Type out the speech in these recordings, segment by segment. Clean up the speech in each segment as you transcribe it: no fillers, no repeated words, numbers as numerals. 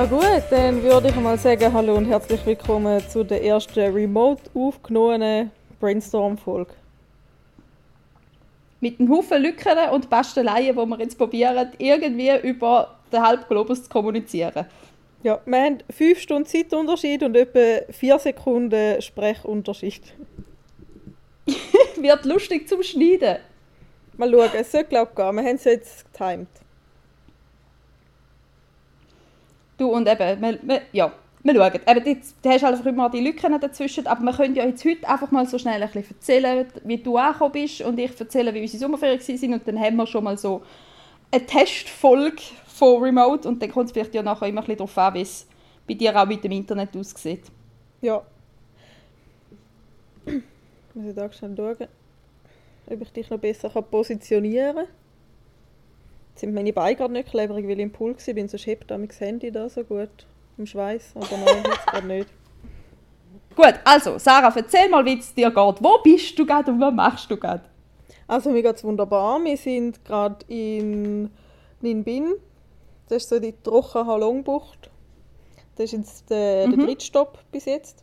Ja gut, dann würde ich mal sagen, hallo und herzlich willkommen zu der ersten remote aufgenommenen Brainstorm-Folge. Mit einem Haufen Lücken und Basteleien, die wir jetzt probieren, irgendwie über den Halbglobus zu kommunizieren. Ja, wir haben 5 Stunden Zeitunterschied und etwa 4 Sekunden Sprechunterschied. Wird lustig zum Schneiden. Mal schauen, es sollte glaube ich gehen. Wir haben es jetzt getimed. Du und eben, wir schauen. Eben, du hast einfach immer die Lücken dazwischen, aber wir können ja jetzt heute einfach mal so schnell ein bisschen erzählen, wie du angekommen bist und ich erzähle, wie unsere Sommerferien waren und dann haben wir schon mal so eine Testfolge von Remote und dann kommt es vielleicht ja nachher immer ein bisschen darauf an, wie es bei dir auch mit dem Internet aussieht. Ja. Muss ich da schnell schauen, ob ich dich noch besser positionieren kann. Jetzt sind meine Beine gerade nicht klebrig, weil ich im Pool war, sonst hebt das Handy da so gut im Schweiß. Aber nein, jetzt gerade nicht. Gut, also Sarah, erzähl mal, wie es dir geht. Wo bist du gerade und was machst du gerade? Also mir geht es wunderbar. Wir sind gerade in Ninh Binh. Das ist so die Trocha-Halong-Bucht. Das ist jetzt der dritte Stopp bis jetzt.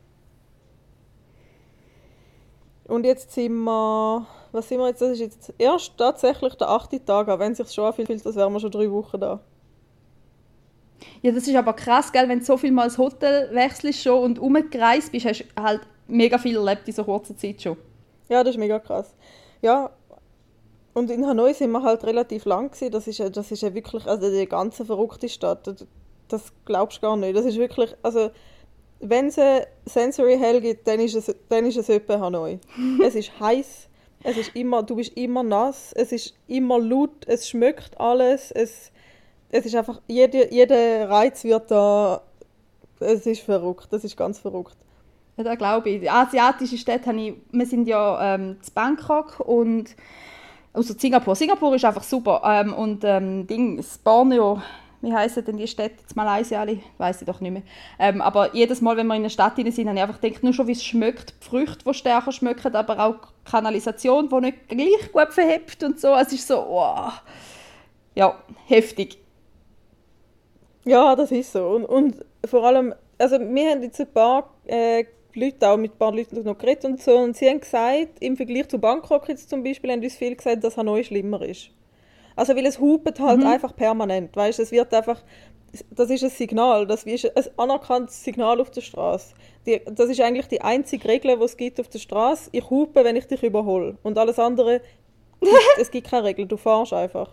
Und jetzt sind wir, was sind wir jetzt? Das ist jetzt erst tatsächlich der 8. Tag, auch wenn es sich schon anfühlt, als wären wir schon 3 Wochen da. Ja, das ist aber krass, gell? Wenn du so viel mal das Hotel wechselst schon und umgereist bist, hast du halt mega viel erlebt in so kurzer Zeit schon. Ja, das ist mega krass. Ja, und in Hanoi sind wir halt relativ lang gewesen. Das ist ja wirklich, also die ganze verrückte Stadt. Das glaubst du gar nicht. Das ist wirklich, also wenn es eine Sensory Hell gibt, dann ist es etwa Hanoi. Es ist heiß, du bist immer nass, es ist immer laut, es schmeckt alles, es ist einfach, jeder Reiz wird da, es ist verrückt, das ist ganz verrückt. Ja, das glaube ich. Die asiatische Städte wir sind ja in Bangkok und also Singapur. Singapur ist einfach super. Das Borneo, wie heissen denn die Städte? Jetzt Malaysia alle? Weiss ich doch nicht mehr. Aber jedes Mal, wenn wir in einer Stadt rein sind, habe ich einfach gedacht, nur schon wie es schmeckt, die Früchte, die stärker schmecken, aber auch die Kanalisation, die nicht gleich gut verhebt und so. Es ist so, oh. Ja, heftig. Ja, das ist so. Und vor allem, also wir haben jetzt ein paar Leute, auch mit ein paar Leuten noch geredet und so, und sie haben gesagt, im Vergleich zu Bangkok jetzt zum Beispiel, haben uns viel gesagt, dass Hanoi schlimmer ist. Also weil es hupet halt einfach permanent, weißt, es wird einfach, das ist ein Signal, das ist ein anerkanntes Signal auf der Straße. Das ist eigentlich die einzige Regel, die es gibt auf der Straße. Ich hupe, wenn ich dich überhole. Und alles andere, es gibt keine Regel, du fährst einfach.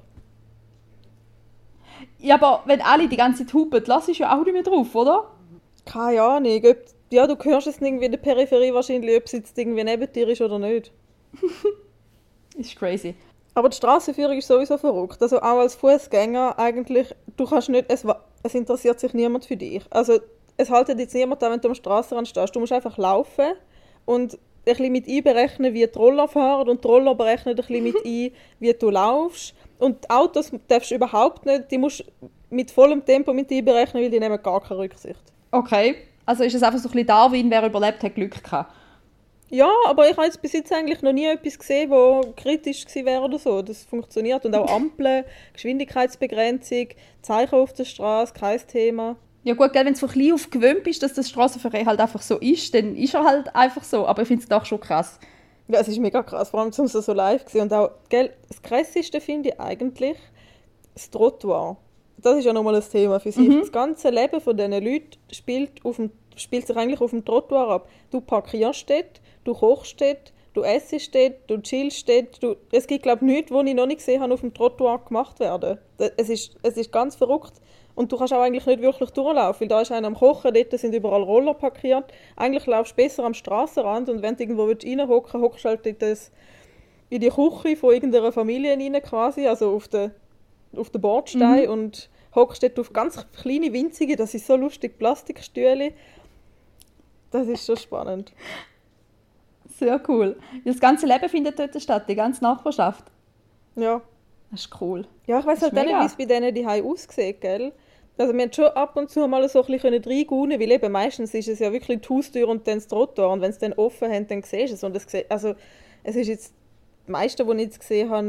Ja, aber wenn alle die ganze Zeit hupen, lass ich ja auch nicht mehr drauf, oder? Keine Ahnung. Ja, du hörst es irgendwie in der Peripherie wahrscheinlich, ob es jetzt irgendwie neben dir ist oder nicht. Ist crazy. Aber die Strassenführung ist sowieso verrückt. Also auch als Fußgänger eigentlich, du kannst nicht, es interessiert sich niemand für dich. Also es haltet jetzt niemand an, wenn du am Strassenrand stehst. Du musst einfach laufen und ein bisschen mit einberechnen, wie die Roller fahren, und die Roller berechnen ein bisschen mit ein, wie du laufst. Und die Autos darfst du überhaupt nicht, die musst mit vollem Tempo mit einberechnen, weil die nehmen gar keine Rücksicht. Okay, also ist es einfach so ein bisschen Darwin, wer überlebt hat, Glück gehabt. Ja, aber ich habe jetzt bis jetzt eigentlich noch nie etwas gesehen, das kritisch gewesen wäre oder so. Das funktioniert. Und auch Ampeln, Geschwindigkeitsbegrenzung, Zeichen auf der Straße, kein Thema. Ja gut, wenn du von klein auf gewöhnt bist, dass das Strassenverkehr halt einfach so ist, dann ist er halt einfach so. Aber ich finde es doch schon krass. Ja, es ist mega krass, vor allem zum so live gesehen. Und auch, gell, das Krasseste finde ich eigentlich das Trottoir. Das ist ja nochmal ein Thema für sich. Das ganze Leben von diesen Leuten spielt sich eigentlich auf dem Trottoir ab. Du parkierst dort, du kochst dort, du essst dort, du chillst dort. Es gibt, glaube ich, nichts, was ich noch nicht gesehen habe, auf dem Trottoir gemacht werden. Es ist ganz verrückt. Und du kannst auch eigentlich nicht wirklich durchlaufen, weil da ist einer am Kochen, dort sind überall Roller parkiert. Eigentlich laufst du besser am Strassenrand, und wenn du irgendwo reinhocken willst, hockst du halt in die Küche von irgendeiner Familie rein quasi, also auf den Bordstein, und hockst dort auf ganz kleine, winzige, das ist so lustig, Plastikstühle. Das ist schon spannend. Sehr cool. Das ganze Leben findet dort statt, die ganze Nachbarschaft. Ja. Das ist cool. Ja, ich weiss halt nicht, wie es bei denen daheim aussieht, gell? Also wir haben schon ab und zu mal so ein bisschen reingehen, weil eben meistens ist es ja wirklich die Haustür und dann das Trottoir, und wenn sie dann offen haben, dann siehst du es. Und es ist jetzt, die meisten, die ich jetzt gesehen habe,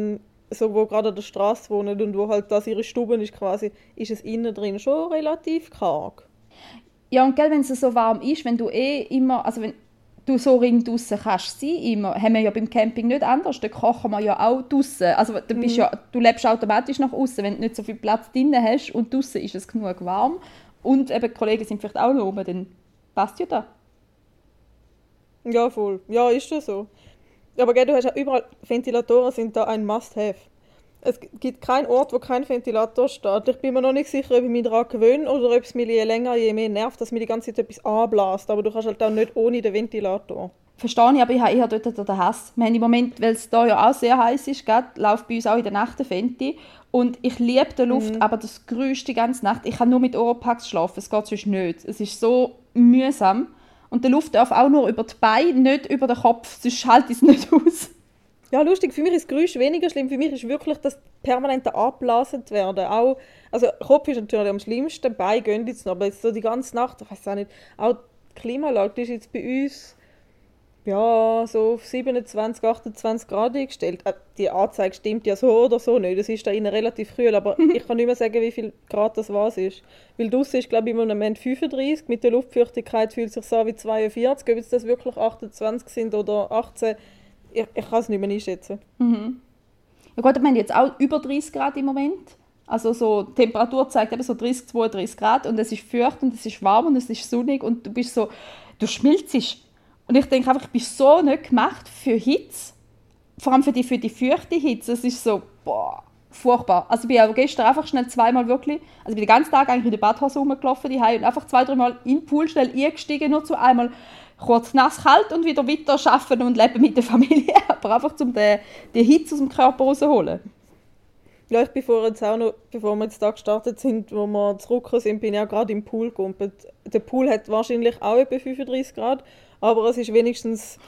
so, wo gerade an der Straße wohnen und wo halt das ihre Stube ist quasi, ist es innen drin schon relativ karg. Ja, und gell, wenn es so warm ist, wenn du immer, also wenn du so ring draussen kannst sein, immer, haben wir ja beim Camping nicht anders, da kochen wir ja auch draussen. Also du lebst automatisch nach außen, wenn du nicht so viel Platz drinnen hast und draussen ist es genug warm und eben die Kollegen sind vielleicht auch noch oben, dann passt ja da. Ja, voll. Ja, ist das so. Aber gell, du hast ja überall, Ventilatoren sind da ein Must-have. Es gibt keinen Ort, wo kein Ventilator steht. Ich bin mir noch nicht sicher, ob ich mich daran gewöhne oder ob es mich je länger, je mehr nervt, dass mir die ganze Zeit etwas anbläst. Aber du kannst halt auch nicht ohne den Ventilator. Verstehe ich, aber ich habe eher dort den Hass. Wir haben im Moment, weil es hier ja auch sehr heiß ist, läuft bei uns auch in der Nacht der Venti. Und ich liebe die Luft, aber das Geräusch die ganze Nacht. Ich kann nur mit Oropax schlafen, es geht sonst nicht. Es ist so mühsam. Und die Luft darf auch nur über die Beine, nicht über den Kopf, sonst halte ich es nicht aus. Ja, lustig, für mich ist das Geräusch weniger schlimm. Für mich ist wirklich das permanente Abblasen werden. Auch, also Kopf ist natürlich am schlimmsten, Beine gehen jetzt noch, aber jetzt so die ganze Nacht, ich weiß auch nicht, auch die Klimaanlage, die ist jetzt bei uns ja, so auf 27, 28 Grad eingestellt. Die Anzeige stimmt ja so oder so nicht, es ist da innen relativ kühl, aber ich kann nicht mehr sagen, wie viel Grad das was ist. Weil draussen ist, glaube ich, im Moment 35, mit der Luftfeuchtigkeit fühlt es sich so an wie 42, ob jetzt das wirklich 28 sind oder 18, ich kann es nicht mehr einschätzen. Mhm. Ja gut, wir haben jetzt auch über 30 Grad im Moment. Also so, die Temperatur zeigt eben so 30, 32 Grad und es ist feucht und es ist warm und es ist sonnig und du bist so, du schmilzt. Und ich denke einfach, ich bin so nicht gemacht für Hitze. Vor allem für die feuchte Hitze. Es ist so, boah, furchtbar. Also ich bin auch gestern einfach schnell zweimal wirklich, also ich bin den ganzen Tag eigentlich in der Badhose rumgelaufen und einfach 2-3 Mal in den Pool schnell eingestiegen, nur zu einmal kurz nass, kalt und wieder weiter arbeiten und leben mit der Familie. Aber einfach, um die Hitze aus dem Körper rauszuholen. Ja, ich bin vorher jetzt auch noch, bevor wir jetzt da gestartet sind, wo wir zurückgekommen sind, bin ich auch gerade im Pool gegumpelt. Der Pool hat wahrscheinlich auch etwa 35 Grad, aber es ist wenigstens,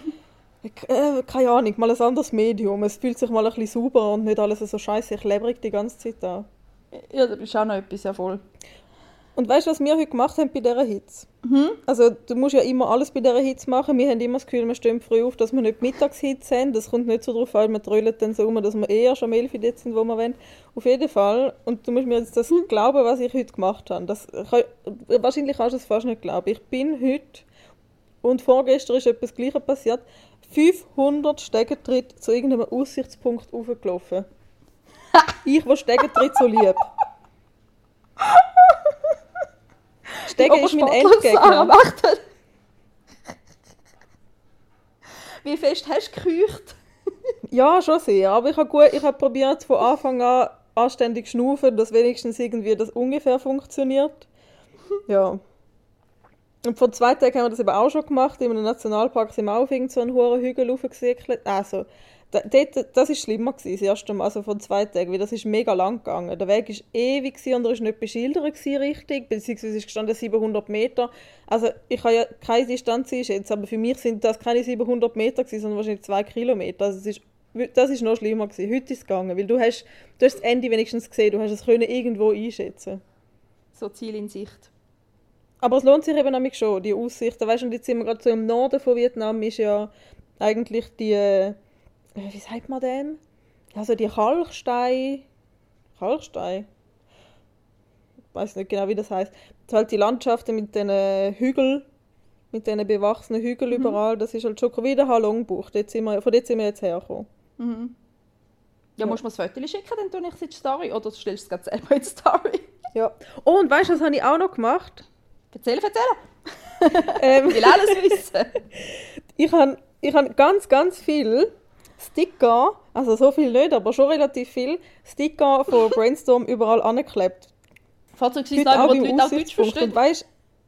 keine Ahnung, mal ein anderes Medium. Es fühlt sich mal ein bisschen sauber und nicht alles so scheiße klebrig die ganze Zeit an. Ja, das ist auch noch etwas, ja voll. Und weißt du, was wir heute gemacht haben bei dieser Hitze? Also du musst ja immer alles bei dieser Hitze machen. Wir haben immer das Gefühl, wir stehen früh auf, dass wir nicht Mittagshitze haben. Das kommt nicht so drauf an, wir trollen dann so um, dass wir eher schon am 11 Uhr dort sind, wo wir wollen. Auf jeden Fall, und du musst mir jetzt das glauben, was ich heute gemacht habe. Wahrscheinlich kannst du es fast nicht glauben. Ich bin heute, und vorgestern ist etwas Gleiches passiert, 500 Stegentritte zu irgendeinem Aussichtspunkt hochgelaufen. Ich, der Stegentritt so lieb. Stegen ist mein Endgegner. Wie fest hast du gekeucht? Ja, schon sehr. Aber ich habe probiert von Anfang an anständig zu schnaufen, dass wenigstens irgendwie das ungefähr funktioniert. Ja. Und vor 2 Tagen haben wir das eben auch schon gemacht. In einem Nationalpark sind wir auch auf irgendeinen hohen Hügel raufgesickelt. Also, das war schlimmer gewesen, das erste Mal, also vor 2 Tagen, weil das ist mega lang gegangen. Der Weg war ewig und er war nicht beschildert richtig, beziehungsweise es gestanden 700 Meter. Also ich kann ja keine Distanz einschätzen, aber für mich sind das keine 700 Meter gewesen, sondern wahrscheinlich 2 Kilometer. Also das ist noch schlimmer gewesen. Heute ist es gegangen, weil du hast das Ende wenigstens gesehen, du hast es können irgendwo einschätzen. So Ziel in Sicht. Aber es lohnt sich eben nämlich schon, die Aussichten. Weißt du, und jetzt sind wir gerade so im Norden von Vietnam, ist ja eigentlich die wie sagt man dem? Also die Kalkstein. Ich weiß nicht genau, wie das heißt. Das halt die Landschaften mit diesen Hügeln, mit diesen bewachsenen Hügeln überall. Das ist halt schon wieder Halongbuch. Von dort sind wir jetzt hergekommen. Mhm. Ja, musst du mir ein Foto schicken, dann tue ich es in die Story. Oder du stellst es gerade selber in die Story. Ja. Oh, und weißt du, was habe ich auch noch gemacht? Erzähl. Ich will alles wissen. Ich habe ganz, ganz viel Sticker, also so viel nicht, aber schon relativ viel Sticker von Brainstorm überall angeklebt. Fahrzeugsweise aber die Leute auch Deutsch verstehen. Weißt,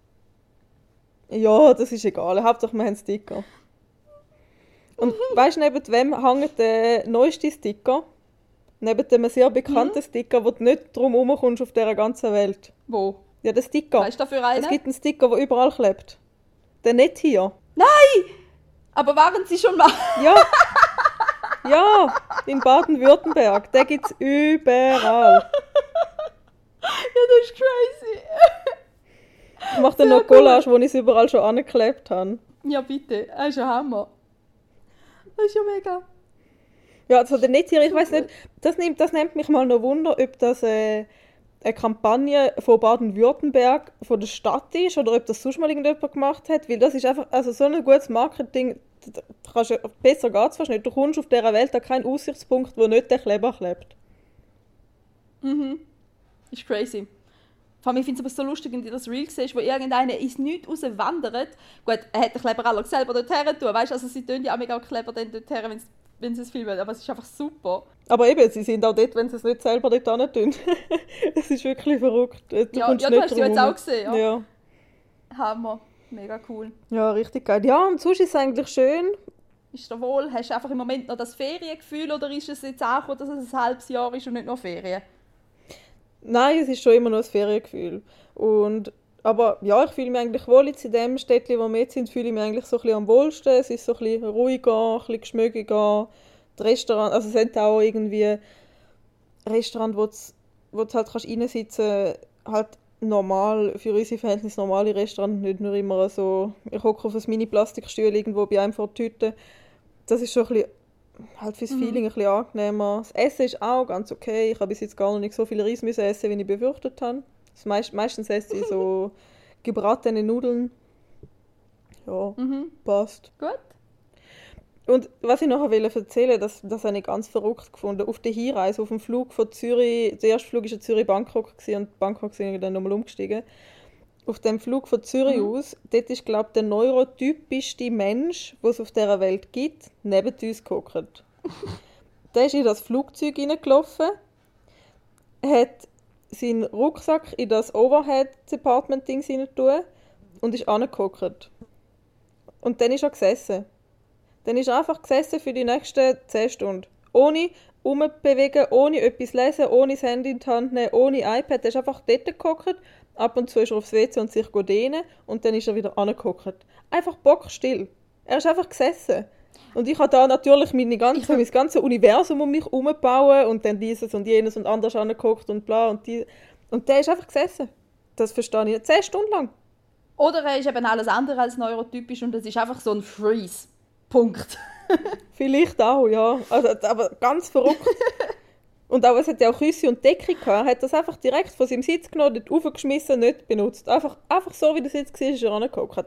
ja, das ist egal. Hauptsache wir haben Sticker. Und weißt du, neben wem hängt der neueste Sticker? Neben dem sehr bekannten Sticker, wo du nicht drum herumkommst auf dieser ganzen Welt. Wo? Ja, der Sticker. Was ist da für einen? Es gibt einen Sticker, der überall klebt. Der nicht hier. Nein! Aber waren Sie schon mal? Ja. Ja, in Baden-Württemberg. Den gibt es überall. Ja, das ist crazy. Ich mache dann noch Collage, wo ich es überall schon angeklebt habe. Ja, bitte. Das ist ein Hammer. Das ist ja mega. Ja, also der Netztier, ich weiß nicht, das nimmt mich mal noch Wunder, ob das eine Kampagne von Baden-Württemberg, von der Stadt ist, oder ob das sonst mal irgendjemand gemacht hat, weil das ist einfach, also so ein gutes Marketing, besser geht es fast nicht. Du kommst auf dieser Welt an keinen Aussichtspunkt, wo nicht der Kleber klebt. Ist crazy. Vor allem, ich finde es aber so lustig, wenn du das Reel siehst, wo irgendeiner ins Nichts rauswandert. Gut, er hat den Kleber auch selber dort her tun, weißt du, also sie tun ja auch mega Kleber dann dort her, wenn sie es filmen, aber es ist einfach super. Aber eben, sie sind auch dort, wenn sie es nicht selber dort hin tun. Es ist wirklich verrückt. Du du hast sie jetzt auch gesehen, ja. Hammer, mega cool. Ja, richtig geil. Ja, und sonst ist es eigentlich schön. Ist dir wohl? Hast du einfach im Moment noch das Feriengefühl oder ist es jetzt auch, dass es ein halbes Jahr ist und nicht noch Ferien? Nein, es ist schon immer noch ein Feriengefühl. Aber ja, ich fühle mich eigentlich wohl jetzt in dem Städtchen, wo wir jetzt sind, fühle ich mich eigentlich so ein bisschen am wohlsten. Es ist so ein bisschen ruhiger, ein bisschen geschmögiger. Die Restaurants, also es sind auch irgendwie Restaurants, wo du halt kannst reinsitzen kannst, halt normal, für unsere Verhältnisse normale Restaurants, nicht nur immer so, ich hocke auf ein Mini-Plastikstuhl irgendwo bei einem vor der Tüte. Das ist schon ein bisschen, halt fürs Feeling ein bisschen angenehmer. Das Essen ist auch ganz okay. Ich habe bis jetzt gar noch nicht so viel Reis müssen essen, wie ich befürchtet habe. Meistens esse ich so gebratene Nudeln. Ja, passt. Gut. Und was ich noch erzählen wollte, das habe ich ganz verrückt gefunden. Auf der Hinreise, auf dem Flug von Zürich, der erste Flug war Zürich-Bangkok und Bangkok sind wir dann nochmal umgestiegen. Auf dem Flug von Zürich aus, dort ist, glaube ich, der neurotypischste Mensch, den es auf dieser Welt gibt, neben uns gehockt. Der ist in das Flugzeug reingelaufen, hat seinen Rucksack in das Overhead-Department-Ding rein und ist angehockt. Und dann ist er gesessen. Dann ist er einfach gesessen für die nächsten 10 Stunden. Ohne umbewegen, ohne etwas lesen, ohne das Handy in die Hand nehmen, ohne iPad. Er ist einfach dort gehockt. Ab und zu ist er aufs WC und sich dehnen und dann ist er wieder angehockt. Einfach bockstill. Er ist einfach gesessen. Und ich habe da natürlich mein ganzes Universum um mich herum bauen und dann dieses und jenes und anders angehockt und bla und die. Und der ist einfach gesessen. Das verstehe ich nicht. 10 Stunden lang. Oder er ist eben alles andere als neurotypisch und es ist einfach so ein Freeze. Punkt. Vielleicht auch, ja. Also, aber ganz verrückt. Und auch, es hat ja auch Küsse und Decke gehabt. Er hat das einfach direkt von seinem Sitz genommen, dort raufgeschmissen, nicht benutzt. Einfach so, wie der Sitz war, ist er angehockt.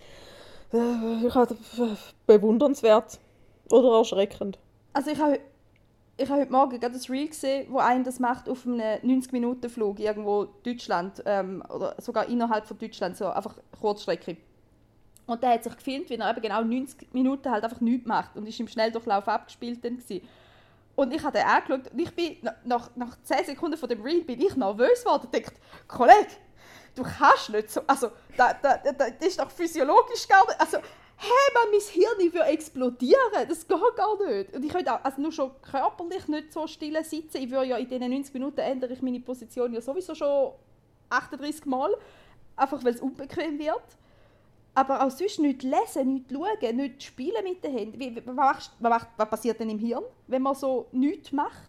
Ich habe bewundernswert oder erschreckend. Also ich habe heute Morgen gerade ein Reel gesehen, wo einer das macht auf einem 90-Minuten-Flug irgendwo Deutschland oder sogar innerhalb von Deutschland, so einfach Kurzstrecke. Und der hat sich gefilmt, wie er eben genau 90 Minuten halt einfach nichts macht und ist im Schnelldurchlauf abgespielt dann gewesen. Und ich habe den angeschaut und ich bin, nach 10 Sekunden von dem Reel bin ich nervös geworden und dachte, Kollege, du kannst nicht so, also das ist doch physiologisch gar nicht, also hey man, mein Hirn würde explodieren, das geht gar nicht. Und ich könnte auch, also nur schon körperlich nicht so still sitzen, ich würde ja in diesen 90 Minuten ändere ich meine Position ja sowieso schon 38 Mal, einfach weil es unbequem wird. Aber auch sonst nicht lesen, nicht schauen, nicht spielen mit den Händen. Was passiert denn im Hirn, wenn man so nichts macht?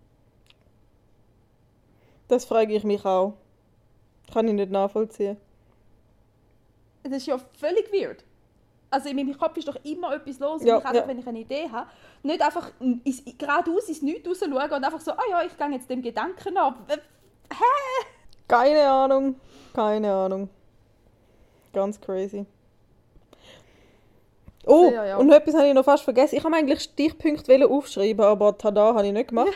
Das frage ich mich auch. Kann ich nicht nachvollziehen. Das ist ja völlig weird. Also in meinem Kopf ist doch immer etwas los. Ja, und ich wenn ich eine Idee habe, nicht einfach geradeaus ins Nichts raus schauen und einfach so, ich gehe jetzt dem Gedanken nach. Hä? Keine Ahnung. Ganz crazy. Oh, ja. Und etwas habe ich noch fast vergessen. Ich habe eigentlich Stichpunkte aufschreiben, aber tada, habe ich nicht gemacht.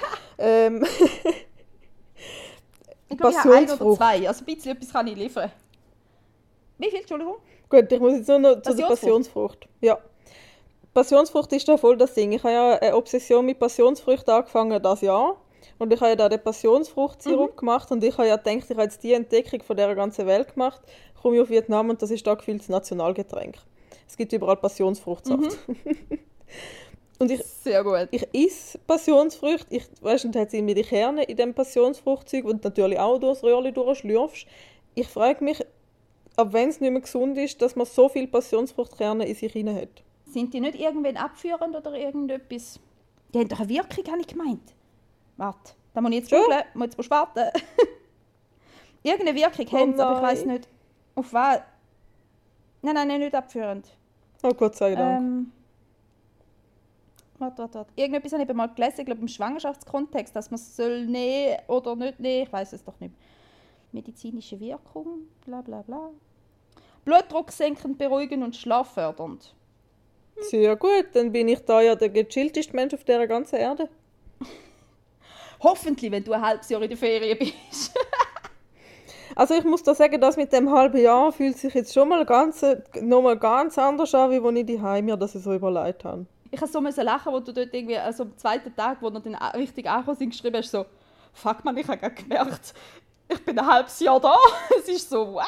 Ich glaube, ich habe 1 oder 2. Also ein bisschen etwas kann ich liefern. Wie viel, Entschuldigung? Gut, ich muss jetzt nur noch zu der Passionsfrucht. Ja. Passionsfrucht ist da voll das Ding. Ich habe ja eine Obsession mit Passionsfrüchten angefangen dieses Jahr. Und ich habe ja da den Passionsfruchtsirup gemacht und ich habe ja gedacht, ich habe jetzt die Entdeckung von dieser ganzen Welt gemacht. Ich komme auf Vietnam und das ist da gefühlt das Nationalgetränk. Es gibt überall Passionsfruchtsaft. Und sehr gut. Ich esse Passionsfrüchte. Und da hat sie mir die Kerne in dem Passionsfruchtzeug, und natürlich auch durchs Röhrchen durchschlürfst. Ich frage mich, ab wenn es nicht mehr gesund ist, dass man so viele Passionsfruchtkerne in sich hinein hat. Sind die nicht irgendwann abführend oder irgendetwas? Die haben doch eine Wirkung, habe ich gemeint. Warte, da muss ich jetzt googeln, muss jetzt warten. Irgendeine Wirkung haben sie, aber ich weiss nicht, auf was. Nein, nicht abführend. Oh Gott sei Dank. warte. Irgendetwas habe ich eben mal gelesen, ich glaube im Schwangerschaftskontext, dass man es soll nehmen oder nicht nehmen, ich weiß es doch nicht. Medizinische Wirkung, bla bla bla. Blutdruck senkend, beruhigend und schlaffördernd. Sehr gut, dann bin ich da ja der gechillteste Mensch auf dieser ganzen Erde. Hoffentlich, wenn du ein halbes Jahr in der Ferien bist. Also ich muss da sagen, das mit dem halben Jahr fühlt sich jetzt schon mal nochmal ganz anders an, wie als ich daheim mir das so überlegt habe. Ich musste so lachen, wo du dort irgendwie, also am zweiten Tag, wo du dann richtig angekommen sind, geschrieben hast, so, fuck man, ich habe gerade gemerkt, ich bin ein halbes Jahr da. Es ist so, wow.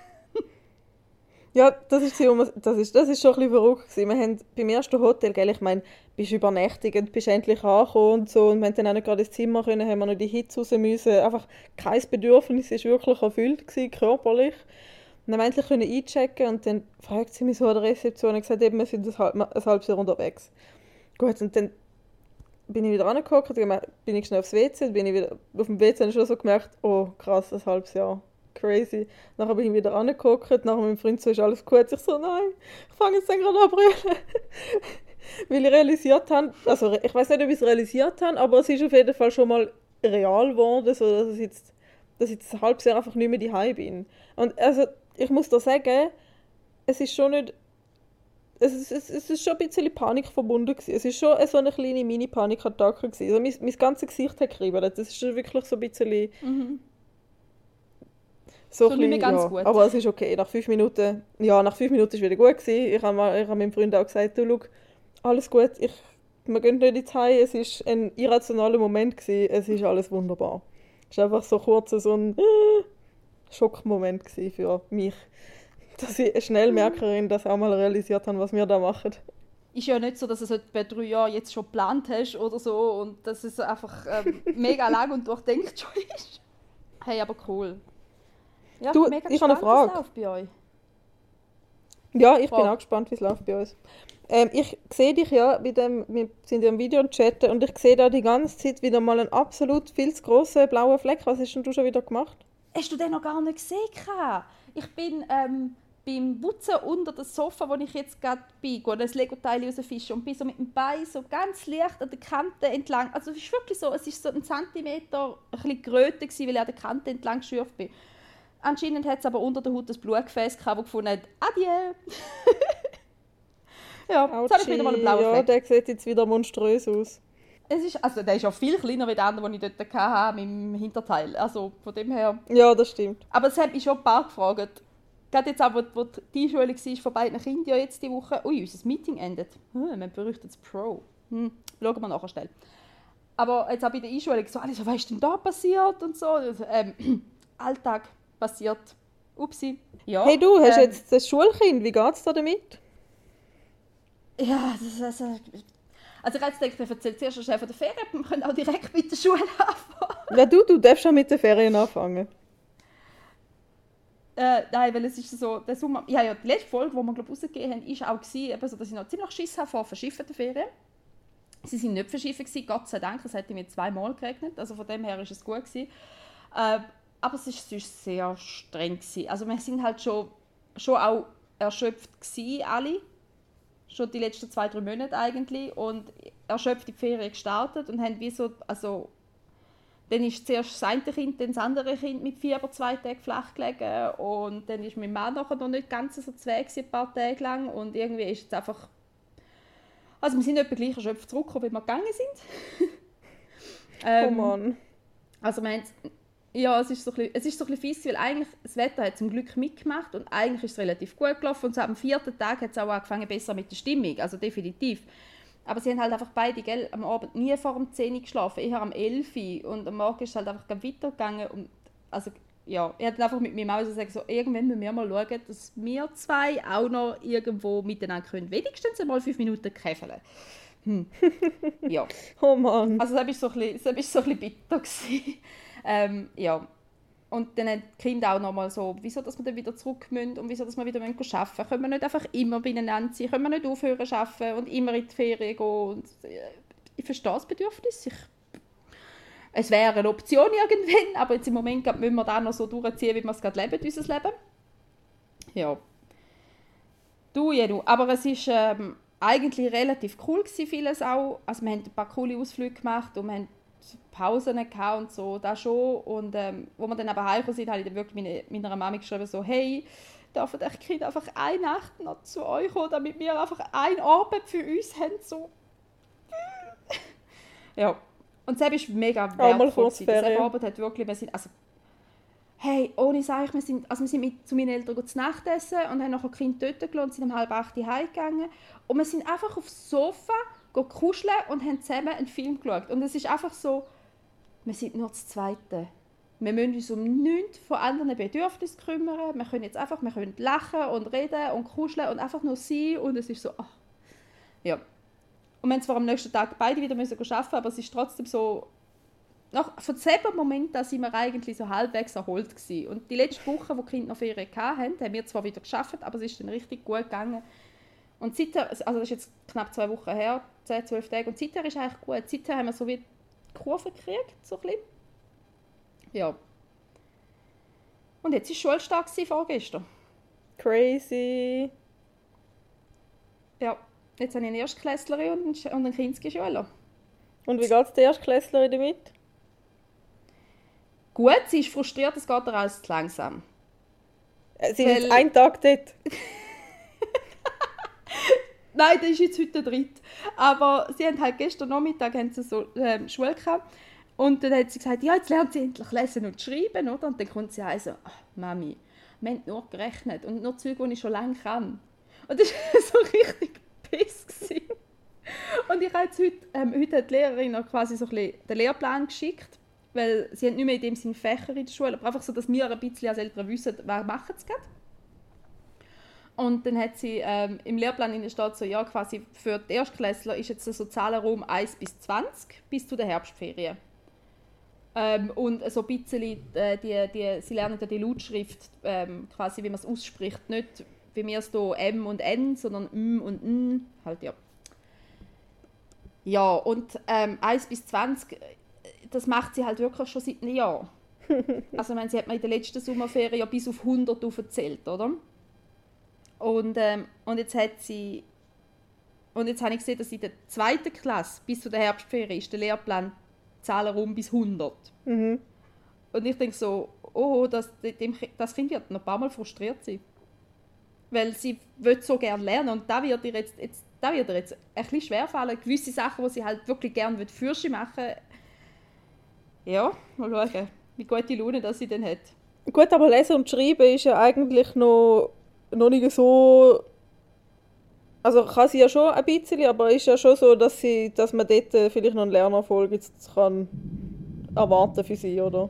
Ja, das ist schon ein bisschen verrückt gewesen. Wir haben beim ersten Hotel, gell, ich meine, bist übernächtigend, bist endlich angekommen und so, und wir haben dann auch nicht gerade ins Zimmer können, haben wir noch die Hitze raus müssen. Einfach kein Bedürfnis, es war wirklich erfüllt gewesen, körperlich. Und dann haben wir endlich können einchecken und dann fragt sie mich so an der Rezeption und gesagt, eben, wir sind ein halbes Jahr unterwegs. Gut, und dann bin ich wieder angeguckt, bin ich schnell aufs WC, bin ich wieder auf dem WC und schon so gemerkt, oh krass, ein halbes Jahr. Crazy. Nachher bin ich wieder angeguckt, nachher mit meinem Freund so, ist alles gut. Ich so, nein, ich fange jetzt dann gerade an zu brüllen. Weil ich realisiert habe, also ich weiß nicht, ob ich es realisiert habe, aber es ist auf jeden Fall schon mal real geworden, so dass ich jetzt ein halbes Jahr einfach nicht mehr daheim bin. Und also, ich muss da sagen, es ist schon nicht, es ist schon ein bisschen Panik verbunden gewesen. Es ist schon so eine kleine Mini-Panikattacke gewesen. Also mein ganzes Gesicht hat gekribbelt. Das ist schon wirklich so ein bisschen... So nicht mehr ganz ja. gut. Aber es ist okay. Nach 5 Minuten war es wieder gut gewesen. Ich habe meinem Freund auch gesagt, du, schau, alles gut, wir gehen nicht ins Heim. Es war ein irrationaler Moment gewesen. Es ist alles wunderbar. Es war einfach so kurz so ein Schockmoment gewesen für mich. Dass ich schnell Merkerin das auch mal realisiert habe, was wir da machen. Ist ja nicht so, dass du es bei 3 Jahren jetzt schon geplant hast oder so und dass es einfach mega lang und durchdenkt schon ist. Hey, aber cool. Ja, Du, mega ich habe eine Frage. Wie es läuft bei euch. Ja, ich bin auch gespannt, wie es läuft bei uns. Ich sehe dich ja, wir sind ja im Video und chatten, und ich sehe da die ganze Zeit wieder mal einen absolut viel zu grossen blauen Fleck. Was hast denn du schon wieder gemacht? Hast du den noch gar nicht gesehen? Ich bin beim Putzen unter dem Sofa, wo ich jetzt gerade bin, das Lego-Teil rausfischen und bin so mit dem Bein so ganz leicht an der Kante entlang. Also es ist wirklich so, es ist so 1 Zentimeter ein bisschen Gröte gewesen, weil ich an der Kante entlang geschürft bin. Anscheinend hat es aber unter der Haut ein Blutgefäß gehabt, das gefunden hat, adieu. Ja, jetzt habe ich wieder mal einen blauen Fleck. Ja, der sieht jetzt wieder monströs aus. Der ist auch viel kleiner als der andere, den ich dort hatte, mit dem Hinterteil. Also von dem her. Ja, das stimmt. Aber es hat mich schon ein paar gefragt. Gerade jetzt aber, wo die Einschulung war von beiden Kindern ja jetzt diese Woche. Ui, unser Meeting endet. Man berüchtet das Pro. Schauen wir nachher schnell. Aber jetzt habe ich in der Einschulung so, was ist denn da passiert und so. Alltag passiert. Upsi. Ja, hey du, hast jetzt das Schulkind, wie geht es dir damit? Ja, also ich habe jetzt gedacht, ich erzähle zuerst schnell von der Ferien, wir können auch direkt mit der Schule anfangen. Ja, du darfst schon mit den Ferien anfangen. Nein, weil es ist so, der Sommer, ja, die letzte Folge, die wir rausgegeben haben, war auch, eben so, dass ich noch ziemlich Schiss habe vor verschifften Ferien. Sie waren nicht verschiffen, Gott sei Dank, es hat mir 2-mal geregnet, also von dem her war es gut gewesen. Aber es war sonst sehr streng gewesen. Also wir sind halt schon auch erschöpft gewesen, alle. Schon die letzten 2-3 Monate eigentlich. Und erschöpft in die Ferien gestartet und haben wie so, also dann ist zuerst das eine Kind, dann das andere Kind mit Fieber 2 Tage flach gelegen. Und dann ist mein Mann nachher noch nicht ganz so zu Weg ein paar Tage lang. Und irgendwie ist es einfach... Also wir sind etwa gleich erschöpft zurückgekommen, wie wir gegangen sind. Oh Mann. Also wir haben... Ja, es ist so ein bisschen fies, weil eigentlich das Wetter hat zum Glück mitgemacht und eigentlich ist es relativ gut gelaufen. Und so am 4. Tag hat es auch angefangen besser mit der Stimmung, also definitiv. Aber sie haben halt einfach beide, gell, am Abend nie vor dem 10 Uhr geschlafen, eher am 11 Uhr. Und am Morgen ist es halt einfach weitergegangen. Und also, ja, ich habe einfach mit meinem Mann gesagt, so, irgendwann müssen wir mal schauen, dass wir 2 auch noch irgendwo miteinander können. Wenigstens einmal 5 Minuten käfeln. Ja. Oh Mann. Also das war so ein bisschen bitter. Ja. Und dann haben die Kinder auch nochmal so, wieso dass wir dann wieder zurück müssen und wieso dass wir wieder arbeiten müssen. Können wir nicht einfach immer beieinander sein? Können wir nicht aufhören zu arbeiten und immer in die Ferien gehen? Und ich verstehe das Bedürfnis. Es wäre eine Option irgendwann, aber jetzt im Moment müssen wir das noch so durchziehen, wie wir es gerade leben, unser Leben. Ja. Du. Aber es ist... eigentlich relativ cool gewesen, vieles auch. Also wir haben ein paar coole Ausflüge gemacht und wir haben Pausen gehabt und so, das schon. Und wo wir dann aber heimgekommen sind, habe ich dann wirklich meiner Mami geschrieben, so, hey, dürfen die Kinder einfach eine Nacht noch zu euch kommen, damit wir einfach einen Abend für uns haben, so. Ja. Und das war mega wertvoll. Der Abend hat wirklich, hey, ohne Sache, wir sind zu meinen Eltern zu Nacht essen und haben nachher die Kinder dort gelassen und sind um 7:30 heimgegangen. Und wir sind einfach aufs Sofa kuscheln und haben zusammen einen Film geschaut. Und es ist einfach so, wir sind nur das Zweite. Wir müssen uns um nichts von anderen Bedürfnissen kümmern. Wir können lachen und reden und kuscheln und einfach nur sein. Und es ist so, ach. Ja. Und wir haben zwar am nächsten Tag beide wieder arbeiten müssen, aber es ist trotzdem so, von diesem Moment da sind wir eigentlich so halbwegs erholt gewesen. Und die letzte Woche, wo die Kinder noch Ferien hatten, haben wir zwar wieder gearbeitet, aber es ist dann richtig gut gegangen. Und seither, also das ist jetzt knapp 2 Wochen her, 10, 12 Tage, und seither ist eigentlich gut. Seither haben wir so wie die Kurve gekriegt, so ein bisschen. Ja. Und jetzt war Schulstart vorgestern. Crazy. Ja, jetzt habe ich eine Erstklässlerin und einen Kinski-Schüler. Und wie geht es der Erstklässlerin damit? Gut, sie ist frustriert, es geht ihr alles zu langsam. Sie ist jetzt einen Tag dort. Nein, das ist jetzt heute der 3. Aber sie haben halt gestern Nachmittag so Schule gehabt. Und dann hat sie gesagt, ja, jetzt lernt sie endlich lesen und schreiben, oder? Und dann kommt sie also, Mami, wir haben nur gerechnet und nur Zeug, die ich schon lange kann. Und das war so richtig Piss. Und ich habe jetzt heute hat die Lehrerin noch quasi so ein bisschen den Lehrplan geschickt, weil sie haben nicht mehr in dem Sinne Fächer in der Schule, aber einfach so, dass wir ein bisschen als Eltern wissen, wer macht es gerade. Und dann hat sie im Lehrplan steht so, ja, quasi für die Erstklässler ist jetzt so Zahlenraum 1 bis 20 bis zu der Herbstferien. Und so ein bisschen, sie lernen ja die Lautschrift, quasi wie man es ausspricht, nicht wie wir es hier M und N, sondern M und N, halt ja. Ja, und 1 bis 20, das macht sie halt wirklich schon seit einem Jahr. Also ich meine, sie hat mir in der letzten Sommerferien ja bis auf 100 aufgezählt, oder? Und jetzt habe ich gesehen, dass in der 2. Klasse bis zu der Herbstferien ist der Lehrplan Zahlenraum bis 100. Mhm. Und ich denke so, das Kind wird noch ein paar Mal frustriert sein. Weil sie will so gerne lernen und da wird ihr jetzt ein bisschen schwerfallen. Gewisse Sachen, die sie halt wirklich gerne Fürsche machen. Ja, mal schauen, wie gute Laune das sie dann hat. Gut, aber Lesen und Schreiben ist ja eigentlich noch nicht so. Also kann sie ja schon ein bisschen, aber ist ja schon so, dass man dort vielleicht noch einen Lernerfolg jetzt kann erwarten für sie, oder?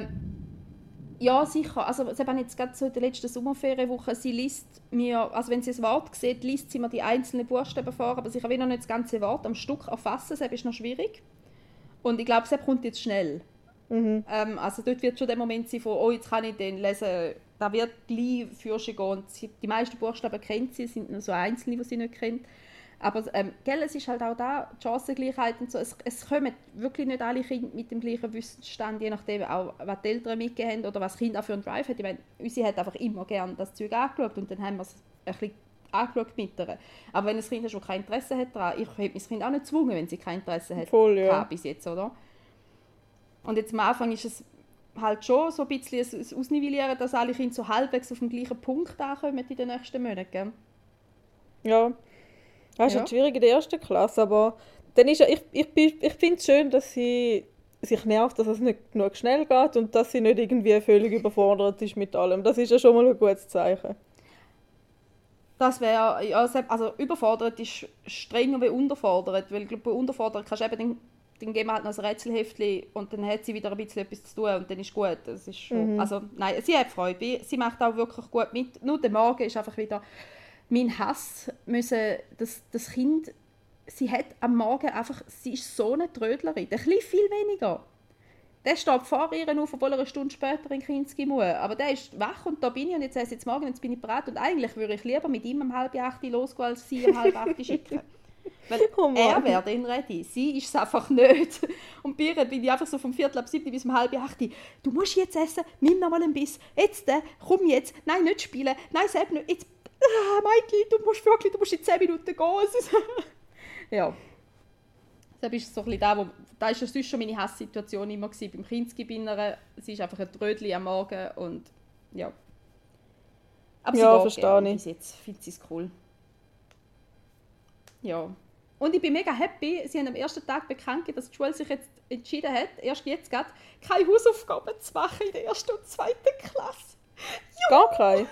Ja, sicher. Also sie haben jetzt gerade so in der letzten Sommerferienwoche, sie liest mir, also wenn sie ein Wort sieht, liest sie mir die einzelnen Buchstaben vor, aber sie kann noch nicht das ganze Wort am Stück erfassen, das ist noch schwierig. Und ich glaube, es kommt jetzt schnell. Mhm. Also dort wird schon der Moment sein von, jetzt kann ich den lesen, da wird gleich Fürsche gehen. Und die meisten Buchstaben kennt sie, es sind nur so einzelne, die sie nicht kennt. Aber es ist halt auch da, die Chancengleichheit und so, es kommen wirklich nicht alle Kinder mit dem gleichen Wissensstand, je nachdem auch, was die Eltern mitgegeben haben oder was das Kind auch für einen Drive hat. Ich meine, unsere hat einfach immer gerne das Zeug angeschaut und dann haben wir es ein bisschen angeschaut mit ihr. Aber wenn ein Kind schon kein Interesse hat daran, ich hätte mein Kind auch nicht gezwungen, wenn sie kein Interesse hat. Voll, ja. Bis jetzt, oder? Und jetzt am Anfang ist es halt schon so ein bisschen ein Ausnivellieren, dass alle Kinder so halbwegs auf dem gleichen Punkt ankommen in den nächsten Monaten. Ja, das ist halt schwierig in der 1. Klasse, aber dann ist ich finde es schön, dass sie sich nervt, dass es nicht genug schnell geht und dass sie nicht irgendwie völlig überfordert ist mit allem. Das ist ja schon mal ein gutes Zeichen. Das wäre, ja, also überfordert ist strenger wie unterfordert, weil bei unterfordert kannst du eben dann geben wir halt noch ein Rätselheftchen und dann hat sie wieder ein bisschen etwas zu tun und dann ist gut. Das ist schon, also nein, sie hat Freude, sie macht auch wirklich gut mit. Nur der Morgen ist einfach wieder mein Hass, das Kind, sie hat am Morgen einfach, sie ist so eine Trödlerin, ein bisschen viel weniger. Der steht vor ihr auf, obwohl er eine Stunde später in Kinski muss. Aber der ist wach und da bin ich und jetzt heißt jetzt morgen, jetzt bin ich bereit und eigentlich würde ich lieber mit ihm um 7:30 losgehen, als sie um 7:30 schicken. Weil er wäre dann ready, sie ist es einfach nicht. Und bei ihr bin ich einfach so vom 7:45 bis um 7:30. Du musst jetzt essen, nimm noch mal einen Biss. Jetzt, komm jetzt. Nein, nicht spielen. Nein, selbst nicht. Jetzt. Mädchen, du musst in 10 Minuten gehen. Ja. Das ist so ein bisschen das war sonst schon meine Hasssituation immer gewesen. Beim Kindsgebinnern, sie ist einfach ein Trödli am Morgen und ja. Aber sie geht gerne, bis jetzt findet sie es cool. Ja. Und ich bin mega happy, sie haben am ersten Tag bekannt gegeben, dass die Schule sich jetzt entschieden hat, erst jetzt gerade, keine Hausaufgaben zu machen in der 1. und 2. Klasse. Gar keine?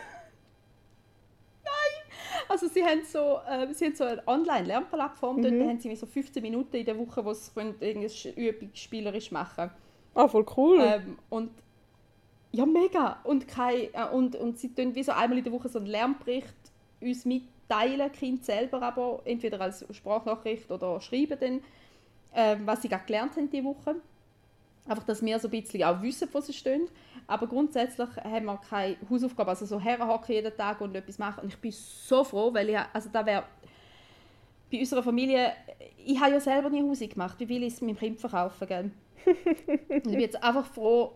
Also sie haben so eine Online-Lernplattform, dort haben sie so 15 Minuten in der Woche, wo sie irgendwas übungsspielerisch machen. Ah, voll cool. Und ja, mega. Und sie tun wie so einmal in der Woche so einen Lernbericht uns mitteilen, Kind selber, aber entweder als Sprachnachricht oder schreiben dann, was sie gerade gelernt haben diese Woche. Einfach, dass wir so ein bisschen auch wissen, wo sie stehen. Aber grundsätzlich haben wir keine Hausaufgaben, also so herhocken jeden Tag und etwas machen. Und ich bin so froh, weil da wäre bei unserer Familie, ich habe ja selber nie Hausi gemacht, wie will ich es meinem Kind verkaufen, gell? Und ich bin jetzt einfach froh,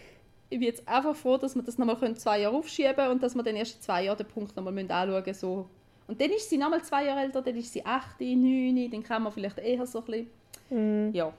dass wir das nochmal 2 Jahre aufschieben können und dass wir dann erst in 2 Jahren den Punkt nochmal anschauen müssen. So. Und dann ist sie nochmal 2 Jahre älter, dann ist sie 8, 9, dann kann man vielleicht eher so ein bisschen... Ja.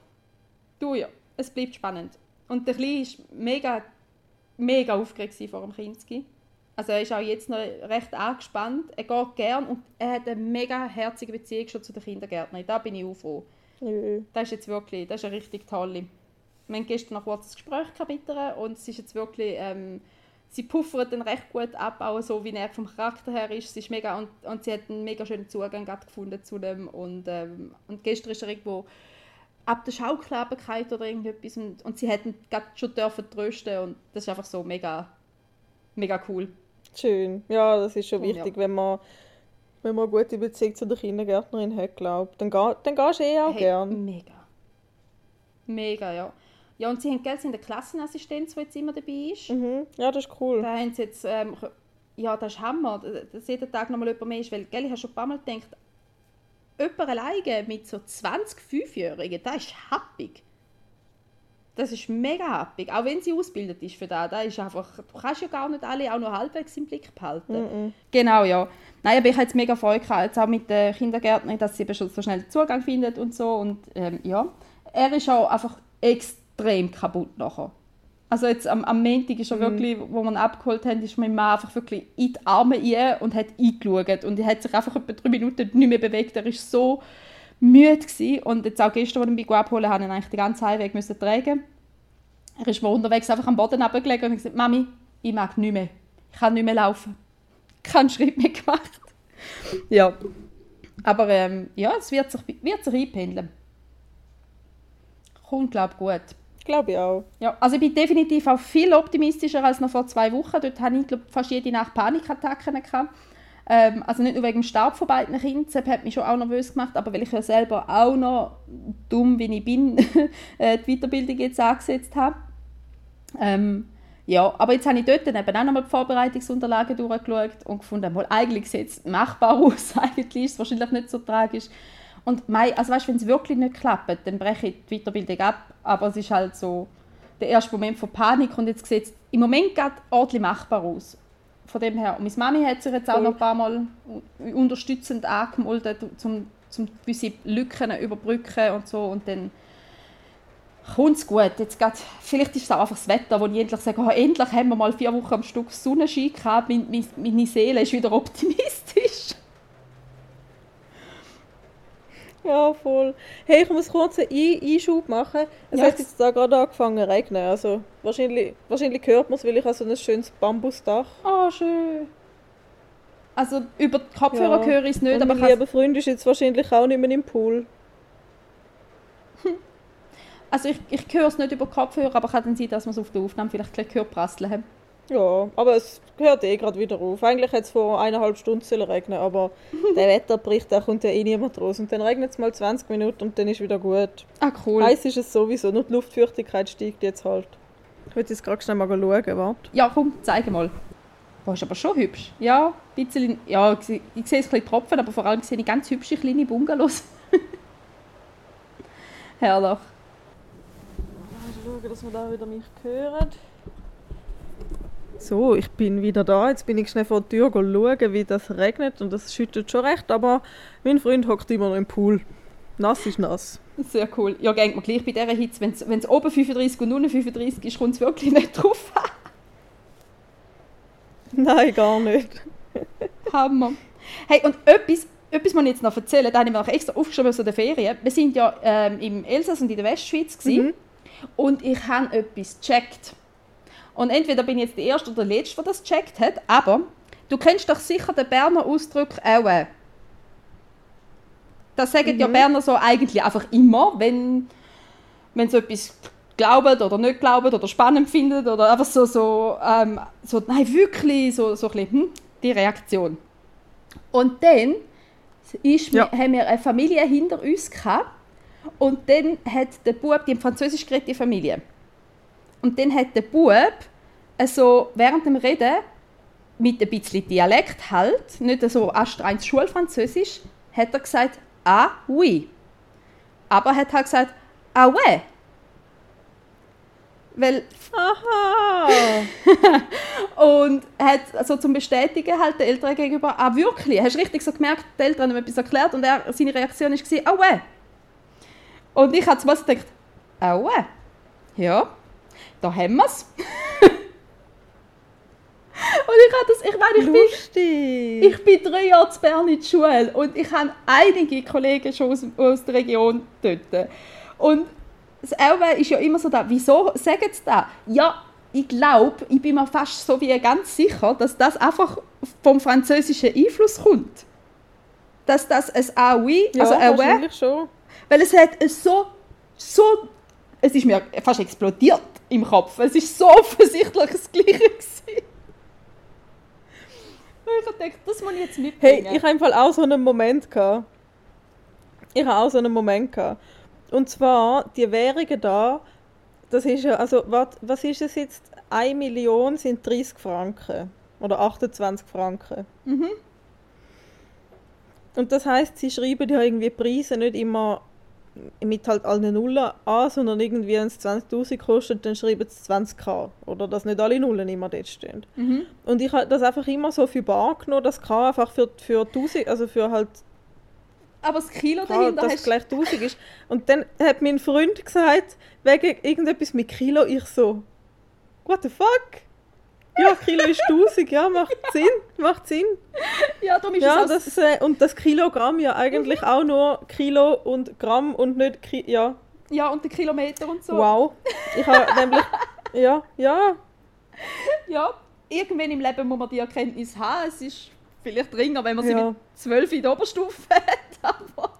Es bleibt spannend. Und der Kleine war mega aufgeregt vor dem Kinski. Also er ist auch jetzt noch recht angespannt. Er geht gern und er hat eine mega herzige Beziehung schon zu der Kindergärtnerin. Da bin ich auch froh. Das ist jetzt wirklich, das ist eine richtig tolle. Wir haben gestern noch kurz ein Gespräch mit ihr und es ist jetzt wirklich, sie puffert dann recht gut ab, auch so wie er vom Charakter her ist. Sie ist mega, und sie hat einen mega schönen Zugang gefunden zu dem. Und gestern ist er irgendwo ab der Schaukel runtergefallen oder irgendetwas und sie hätten schon trösten und das ist einfach so mega, mega cool. Schön. Ja, das ist schon wichtig, wenn man eine gute Beziehung zu der Kindergärtnerin hat, glaube ich. Dann gehst du auch gern. Mega. Mega, ja. Ja, und sie haben eine Klassenassistenz, die jetzt immer dabei ist. Ja, das ist cool. Da haben sie jetzt, ja, das ist Hammer, dass jeden Tag noch mal jemand mehr ist, weil, gell, ich habe schon ein paar Mal gedacht, jemand alleine mit so 20 5-Jährigen, das ist happig. Das ist mega happig. Auch wenn sie ausgebildet ist für das. Das ist einfach, du kannst ja gar nicht alle auch noch halbwegs im Blick behalten. Genau, ja. Nein, aber ich habe jetzt mega Freude gehabt, jetzt auch mit der Kindergärtnerin, dass sie eben schon so schnell Zugang findet und so. Und ja, er ist auch einfach extrem kaputt nachher. Also jetzt am Montag ist er wirklich, wo wir ihn abgeholt haben, ist mein Mann einfach wirklich in die Arme rein und hat eingeschaut. Und er hat sich einfach etwa 3 Minuten nicht mehr bewegt. Er war so müde gewesen. Und jetzt auch gestern, als ich ihn abholen musste, musste ich ihn eigentlich den ganzen Heimweg tragen. Er ist mir unterwegs einfach am Boden runtergelegt und ich gesagt: Mami, ich mag nicht mehr. Ich kann nicht mehr laufen. Keinen Schritt mehr gemacht. Ja. Aber ja, es wird sich einpendeln. Kommt, glaube ich, gut. Glaube ich auch. Ja, also ich bin definitiv auch viel optimistischer als noch vor 2 Wochen. Dort hatte ich, glaube, fast jede Nacht Panikattacken gehabt. Also nicht nur wegen dem Start von beiden Kindern, das hat mich schon auch nervös gemacht, aber weil ich ja selber auch noch, dumm wie ich bin, die Weiterbildung jetzt angesetzt habe. Ja, aber jetzt habe ich dort dann eben auch nochmal die Vorbereitungsunterlagen durchgeschaut und gefunden, mal, eigentlich sieht es machbar aus, eigentlich ist es wahrscheinlich nicht so tragisch. Und also weißt, wenn es wirklich nicht klappt, dann breche ich die Weiterbildung ab, aber es ist halt so der erste Moment von Panik und jetzt sieht es im Moment gerade ordentlich machbar aus. Von dem her, und meine Mami hat sich jetzt auch noch ein paar Mal unterstützend angemeldet, um gewisse Lücken zu überbrücken und so, und dann kommt es gut. Jetzt grad, vielleicht ist es auch einfach das Wetter, wo ich endlich sage, oh, endlich haben wir mal 4 Wochen am Stück Sonnenschein gehabt, meine Seele ist wieder optimistisch. Ja, voll. Hey, ich muss kurz einen Einschub machen. Es hat jetzt da gerade angefangen zu regnen. Also wahrscheinlich hört man es, weil ich habe so ein schönes Bambusdach. Oh, schön. Also über die Kopfhörer höre ich es nicht. Und mein lieber Freund ist jetzt wahrscheinlich auch nicht mehr im Pool. Also ich höre es nicht über die Kopfhörer, aber kann dann sein, dass wir es auf der Aufnahme vielleicht gleich prasseln haben. Ja, aber es hört gerade wieder auf. Eigentlich hätte es vor 1,5 Stunden regnen, aber der Wetterbericht, da kommt ja eh niemand raus. Und dann regnet es mal 20 Minuten und dann ist wieder gut. Ah, cool. Heiß ist es sowieso, nur die Luftfeuchtigkeit steigt jetzt halt. Ich will jetzt gerade schnell mal schauen, warte. Ja, komm, zeig mal. Boah, ist aber schon hübsch. Ja, ein bisschen, ja, ich sehe es ein bisschen tropfen, aber vor allem sehe ich ganz hübsche kleine Bungalows. Herrlich. Ich schaue, dass wir da wieder mich hören. So, ich bin wieder da. Jetzt bin ich schnell vor der Tür schauen, wie das regnet. Und das schüttet schon recht, aber mein Freund hockt immer noch im Pool. Nass ist nass. Sehr cool. Ja, geht mir gleich bei dieser Hitze. Wenn es oben 35 und unten 35 ist, kommt es wirklich nicht drauf an. Nein, gar nicht. Hammer. Hey, und etwas muss ich jetzt noch erzählen, da habe ich mir auch extra aufgeschrieben aus der Ferien. Wir waren ja im Elsass und in der Westschweiz und ich habe etwas gecheckt. Und entweder bin ich jetzt der Erste oder der Letzte, der das gecheckt hat, aber du kennst doch sicher den Berner Ausdruck «Aue». Das sagen ja Berner so eigentlich einfach immer, wenn sie etwas glauben oder nicht glauben oder spannend finden oder einfach so nein, wirklich, so ein bisschen, die Reaktion. Und dann haben wir eine Familie hinter uns gehabt und dann hat der Bub, die Französisch geredet, die Familie. Und dann hat der Bub also während dem Reden mit ein bisschen Dialekt halt, nicht so astreins Schulfranzösisch, hat er gesagt «Ah, oui». Aber er hat halt gesagt «Ah, ouais». Weil Aha! und hat also zum Bestätigen halt den Eltern gegenüber «Ah, wirklich?» Hast du richtig so gemerkt, die Eltern haben etwas erklärt und seine Reaktion war «Ah, ouais». Und ich habe zuerst gedacht «Ah, ouais». Ja, da haben wir es. Und ich bin 3 Jahre zu Bern in der Schule und ich habe einige Kollegen schon aus der Region dort. Und das Auwe ist ja immer so da, wieso sagen sie das? Ja, ich glaube, ich bin mir fast so wie ganz sicher, dass das einfach vom französischen Einfluss kommt. Dass das ein «Ah oui», ja, also wahrscheinlich schon. Weil es hat es ist mir fast explodiert im Kopf. Es ist so offensichtlich das Gleiche gewesen. Ich habe gedacht, das muss ich jetzt mitbringen. Hey, ich habe im Fall auch so einen Moment gehabt. Und zwar, die Währungen da, das ist ja, also, was ist es jetzt? 1 Million sind 30 Franken. Oder 28 Franken. Mhm. Und das heisst, sie schreiben ja irgendwie Preise nicht immer mit halt allen Nullen an, sondern irgendwie, wenn es 20'000 kostet, dann schreiben sie 20k. Oder dass nicht alle Nullen immer dort stehen. Mhm. Und ich habe das einfach immer so für bar genommen, dass K einfach für 1000, also für halt aber das Kilo dahinter dass es gleich 1000 ist. Und dann hat mein Freund gesagt, wegen irgendetwas mit Kilo, ich so, what the fuck? Ja, Kilo ist 1000, ja, macht Sinn. Ja, darum ist ja, es und das Kilogramm ja eigentlich auch nur Kilo und Gramm und nicht ja. Ja, und der Kilometer und so. Wow. Ich habe nämlich, ja. Ja, irgendwann im Leben muss man die Erkenntnis haben. Es ist vielleicht dringender, wenn man sie mit 12 in der Oberstufe hat. Aber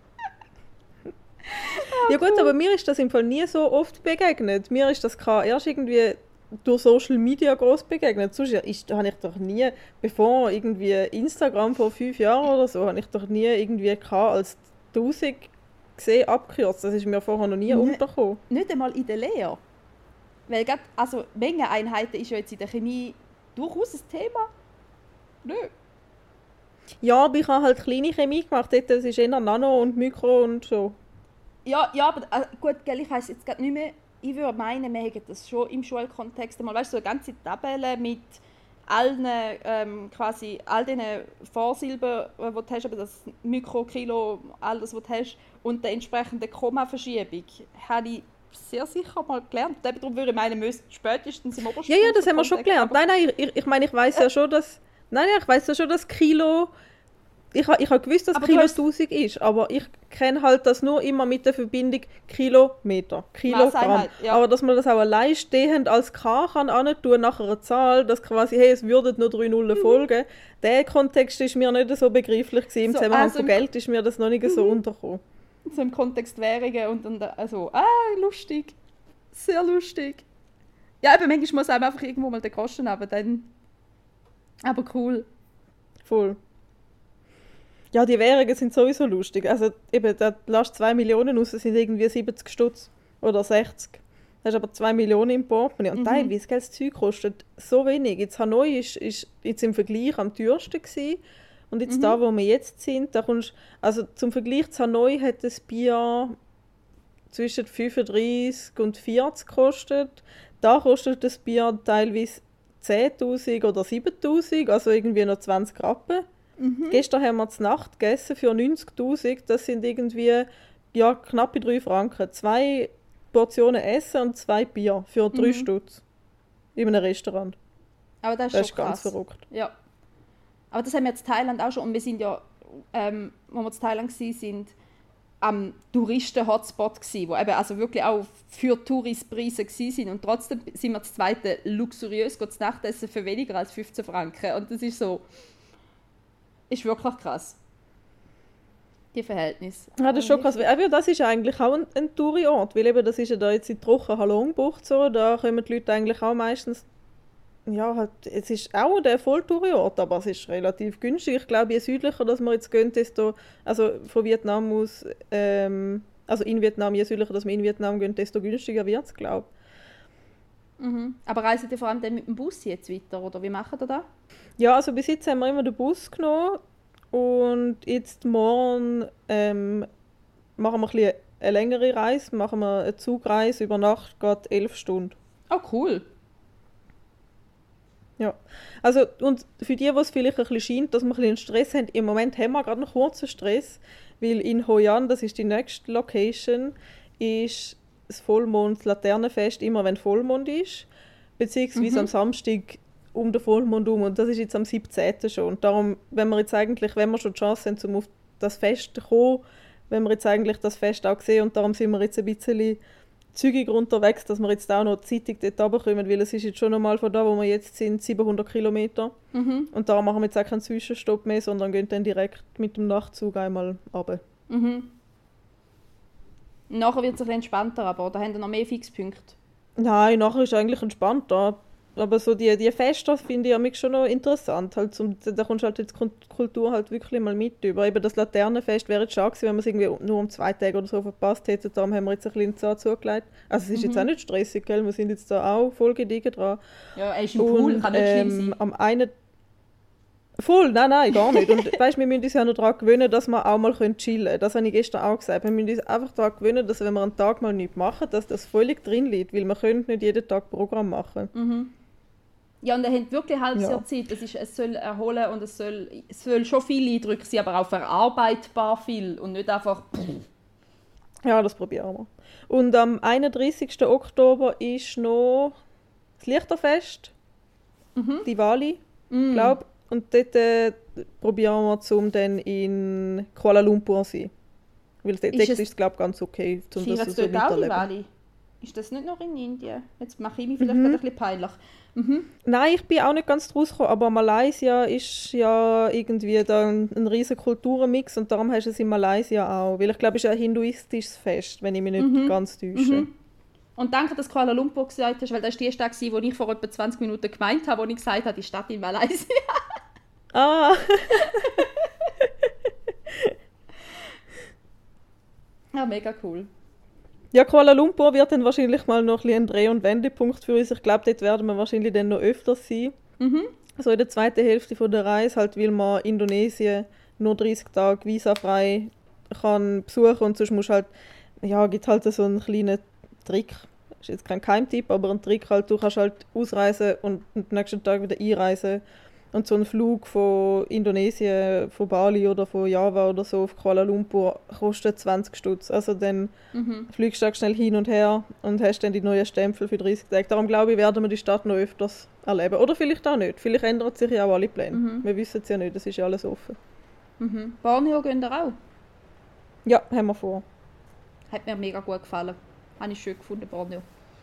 ja gut, aber mir ist das im Fall nie so oft begegnet. Mir ist das erst irgendwie durch Social Media groß begegnet. Sonst habe ich doch nie, bevor irgendwie Instagram vor 5 Jahren oder so, habe ich doch nie irgendwie als 1000 gesehen, abgekürzt. Das ist mir vorher noch nie untergekommen. Nicht einmal in der Lehre. Weil also Mengeneinheiten ist ja jetzt in der Chemie durchaus ein Thema. Nö. Ja, aber ich habe halt kleine Chemie gemacht. Dort, das ist eher Nano und Mikro und so. Ja, aber gut, ich weiss jetzt gerade nicht mehr. Ich würde meinen, wir hätten das schon im Schulkontext einmal, weißt du, so eine ganze Tabelle mit allen, quasi all diesen Vorsilben, die du hast, aber das Mikro, Kilo, all das, was du hast, und der entsprechenden Kommaverschiebung, habe ich sehr sicher mal gelernt. Darum würde ich meinen, wir müssten spätestens im Oberstufe. Ja, das haben wir schon gelernt. Nein, ich meine, ich weiss ja schon, dass... Nein, ich weiss ja schon, dass Kilo... Ich habe gewusst, dass aber Kilo 1000 ist, aber ich kenne halt das nur immer mit der Verbindung Kilometer, Kilogramm. Ja. Aber dass man das auch allein stehend als K kann antun nach einer Zahl, dass quasi, hey, es würden nur 3 Nullen folgen, der Kontext ist mir nicht so begreiflich gewesen. Im Zusammenhang von Geld ist mir das noch nicht so untergekommen. So im Kontext Währungen und dann also, lustig, sehr lustig. Ja, aber manchmal muss einem einfach irgendwo mal den Groschen haben, dann... Aber cool. Voll. Ja, die Währungen sind sowieso lustig. Also eben, da lässt 2 Millionen raus, das sind irgendwie 70 Stutz oder 60. Da hast aber 2 Millionen im Portemonnaie. Und teilweise, das Zeug kostet so wenig. Jetzt Hanoi ist jetzt im Vergleich am teuersten gewesen. Und jetzt da, wo wir jetzt sind, da kommst, also zum Vergleich zu Hanoi hat das Bier zwischen 35 und 40 gekostet. Da kostet das Bier teilweise 10'000 oder 7'000, also irgendwie noch 20 Rappen. Gestern haben wir zur Nacht gegessen für 90'000, das sind irgendwie ja, knappe 3 Franken. 2 Portionen Essen und 2 Bier für 3 Stutz. In einem Restaurant. Aber das Das schon ist ganz krass. verrückt. Ja. Aber das haben wir in Thailand auch schon. Und wir sind ja, wo wir in Thailand waren, am Touristen-Hotspot gsi, wo eben also wirklich auch für Touristpreise waren. Und trotzdem sind wir das zweite luxuriös zu Nachtessen für weniger als 15 Franken. Und das ist so, ist wirklich krass. Die Verhältnisse. Ja, das ist schon krass. Eben, das ist eigentlich auch ein Touri-Ort, weil eben, das ist ja da jetzt in Trochen Halongbucht so, da kommen die Leute eigentlich auch meistens, ja, halt, es ist auch der Volltouri-Ort, aber es ist relativ günstig. Ich glaube, je südlicher dass wir jetzt gehen, desto, also von Vietnam aus, also in Vietnam, je südlicher dass wir in Vietnam gehen, desto günstiger wird es, glaube ich. Aber reisen ihr vor allem dann mit dem Bus jetzt weiter, oder wie macht ihr das? Ja, also bis jetzt haben wir immer den Bus genommen und jetzt morgen machen wir ein bisschen eine längere Reise, machen wir eine Zugreise über Nacht, geht 11 Stunden. Oh, cool. Ja, also und für die, was vielleicht ein bisschen scheint, dass wir ein bisschen Stress haben, im Moment haben wir gerade einen kurzen Stress, weil in Hoi An, das ist die nächste Location, ist das Vollmond-Laternenfest immer, wenn Vollmond ist, beziehungsweise am Samstag um den Vollmond herum und das ist jetzt am 17. schon. Und darum, wenn wir jetzt eigentlich, wenn wir schon die Chance haben, um auf das Fest zu kommen, wenn wir jetzt eigentlich das Fest auch sehen und darum sind wir jetzt ein bisschen zügig unterwegs, dass wir jetzt auch noch zeitig dort runterkommen, weil es ist jetzt schon einmal von da, wo wir jetzt sind, 700 Kilometer. Und darum machen wir jetzt auch keinen Zwischenstopp mehr, sondern gehen dann direkt mit dem Nachtzug einmal runter. Nachher wird es ein bisschen entspannter, aber da haben wir noch mehr Fixpunkte. Nein, nachher ist es eigentlich entspannter. Aber so die Feste finde ich ja schon noch interessant. Halt da kommst du halt jetzt die Kultur halt wirklich mal mit über. Eben das Laternenfest wäre jetzt schade gewesen, wenn wir es irgendwie nur um 2 Tage oder so verpasst hätten. Darum haben wir jetzt ein bisschen Zeit zugelegt. Also es ist jetzt auch nicht stressig, gell? Wir sind jetzt da auch voll gediegen dran. Ja, er ist im Pool, kann nicht schlimm sein. Am einen... Voll, nein, gar nicht. Und weißt, wir müssen uns ja noch daran gewöhnen, dass wir auch mal chillen können. Das habe ich gestern auch gesagt. Wir müssen uns einfach daran gewöhnen, dass wenn wir einen Tag mal nichts machen, dass das völlig drin liegt. Weil wir können nicht jeden Tag Programm machen. Ja, und er hat wirklich ein halbes Jahr Zeit. Es soll erholen und es soll schon viele Eindrücke sein, aber auch verarbeitbar viel und nicht einfach... Ja, das probieren wir. Und am 31. Oktober ist noch das Lichterfest, Diwali, glaube ich. Und dort probieren wir, um dann in Kuala Lumpur zu sein. Weil dort ist es, glaube ich, ganz okay, um das so miterleben. Diwali? Ist das nicht noch in Indien? Jetzt mache ich mich vielleicht ein bisschen peinlich. Nein, ich bin auch nicht ganz draus gekommen, aber Malaysia ist ja irgendwie da ein riesen Kulturenmix und darum hast du es in Malaysia auch. Weil ich glaube, es ist ein hinduistisches Fest, wenn ich mich nicht ganz täusche. Und danke, dass du Kuala Lumpur gesagt hast, weil das war die Stadt, wo ich vor etwa 20 Minuten gemeint habe, wo ich gesagt habe, die Stadt in Malaysia. Ah! Ja, mega cool. Ja, Kuala Lumpur wird dann wahrscheinlich mal noch ein Dreh- und Wendepunkt für uns. Ich glaube, dort werden wir wahrscheinlich dann noch öfter sein. So in der zweiten Hälfte von der Reise, halt, weil man Indonesien nur 30 Tage visafrei kann besuchen und sonst musst halt, ja, gibt halt so einen kleinen Trick. Das ist jetzt kein Geheimtipp, aber ein Trick halt, du kannst halt ausreisen und am nächsten Tag wieder einreisen. Und so ein Flug von Indonesien, von Bali oder von Java oder so auf Kuala Lumpur kostet 20 Stutz. Also dann fliegst du schnell hin und her und hast dann die neuen Stempel für 30 Tage. Darum glaube ich, werden wir die Stadt noch öfters erleben. Oder vielleicht auch nicht. Vielleicht ändern sich ja auch alle Pläne. Wir wissen es ja nicht, es ist ja alles offen. Borneo gehen wir auch? Ja, haben wir vor. Hat mir mega gut gefallen. Habe ich schön gefunden, Borneo.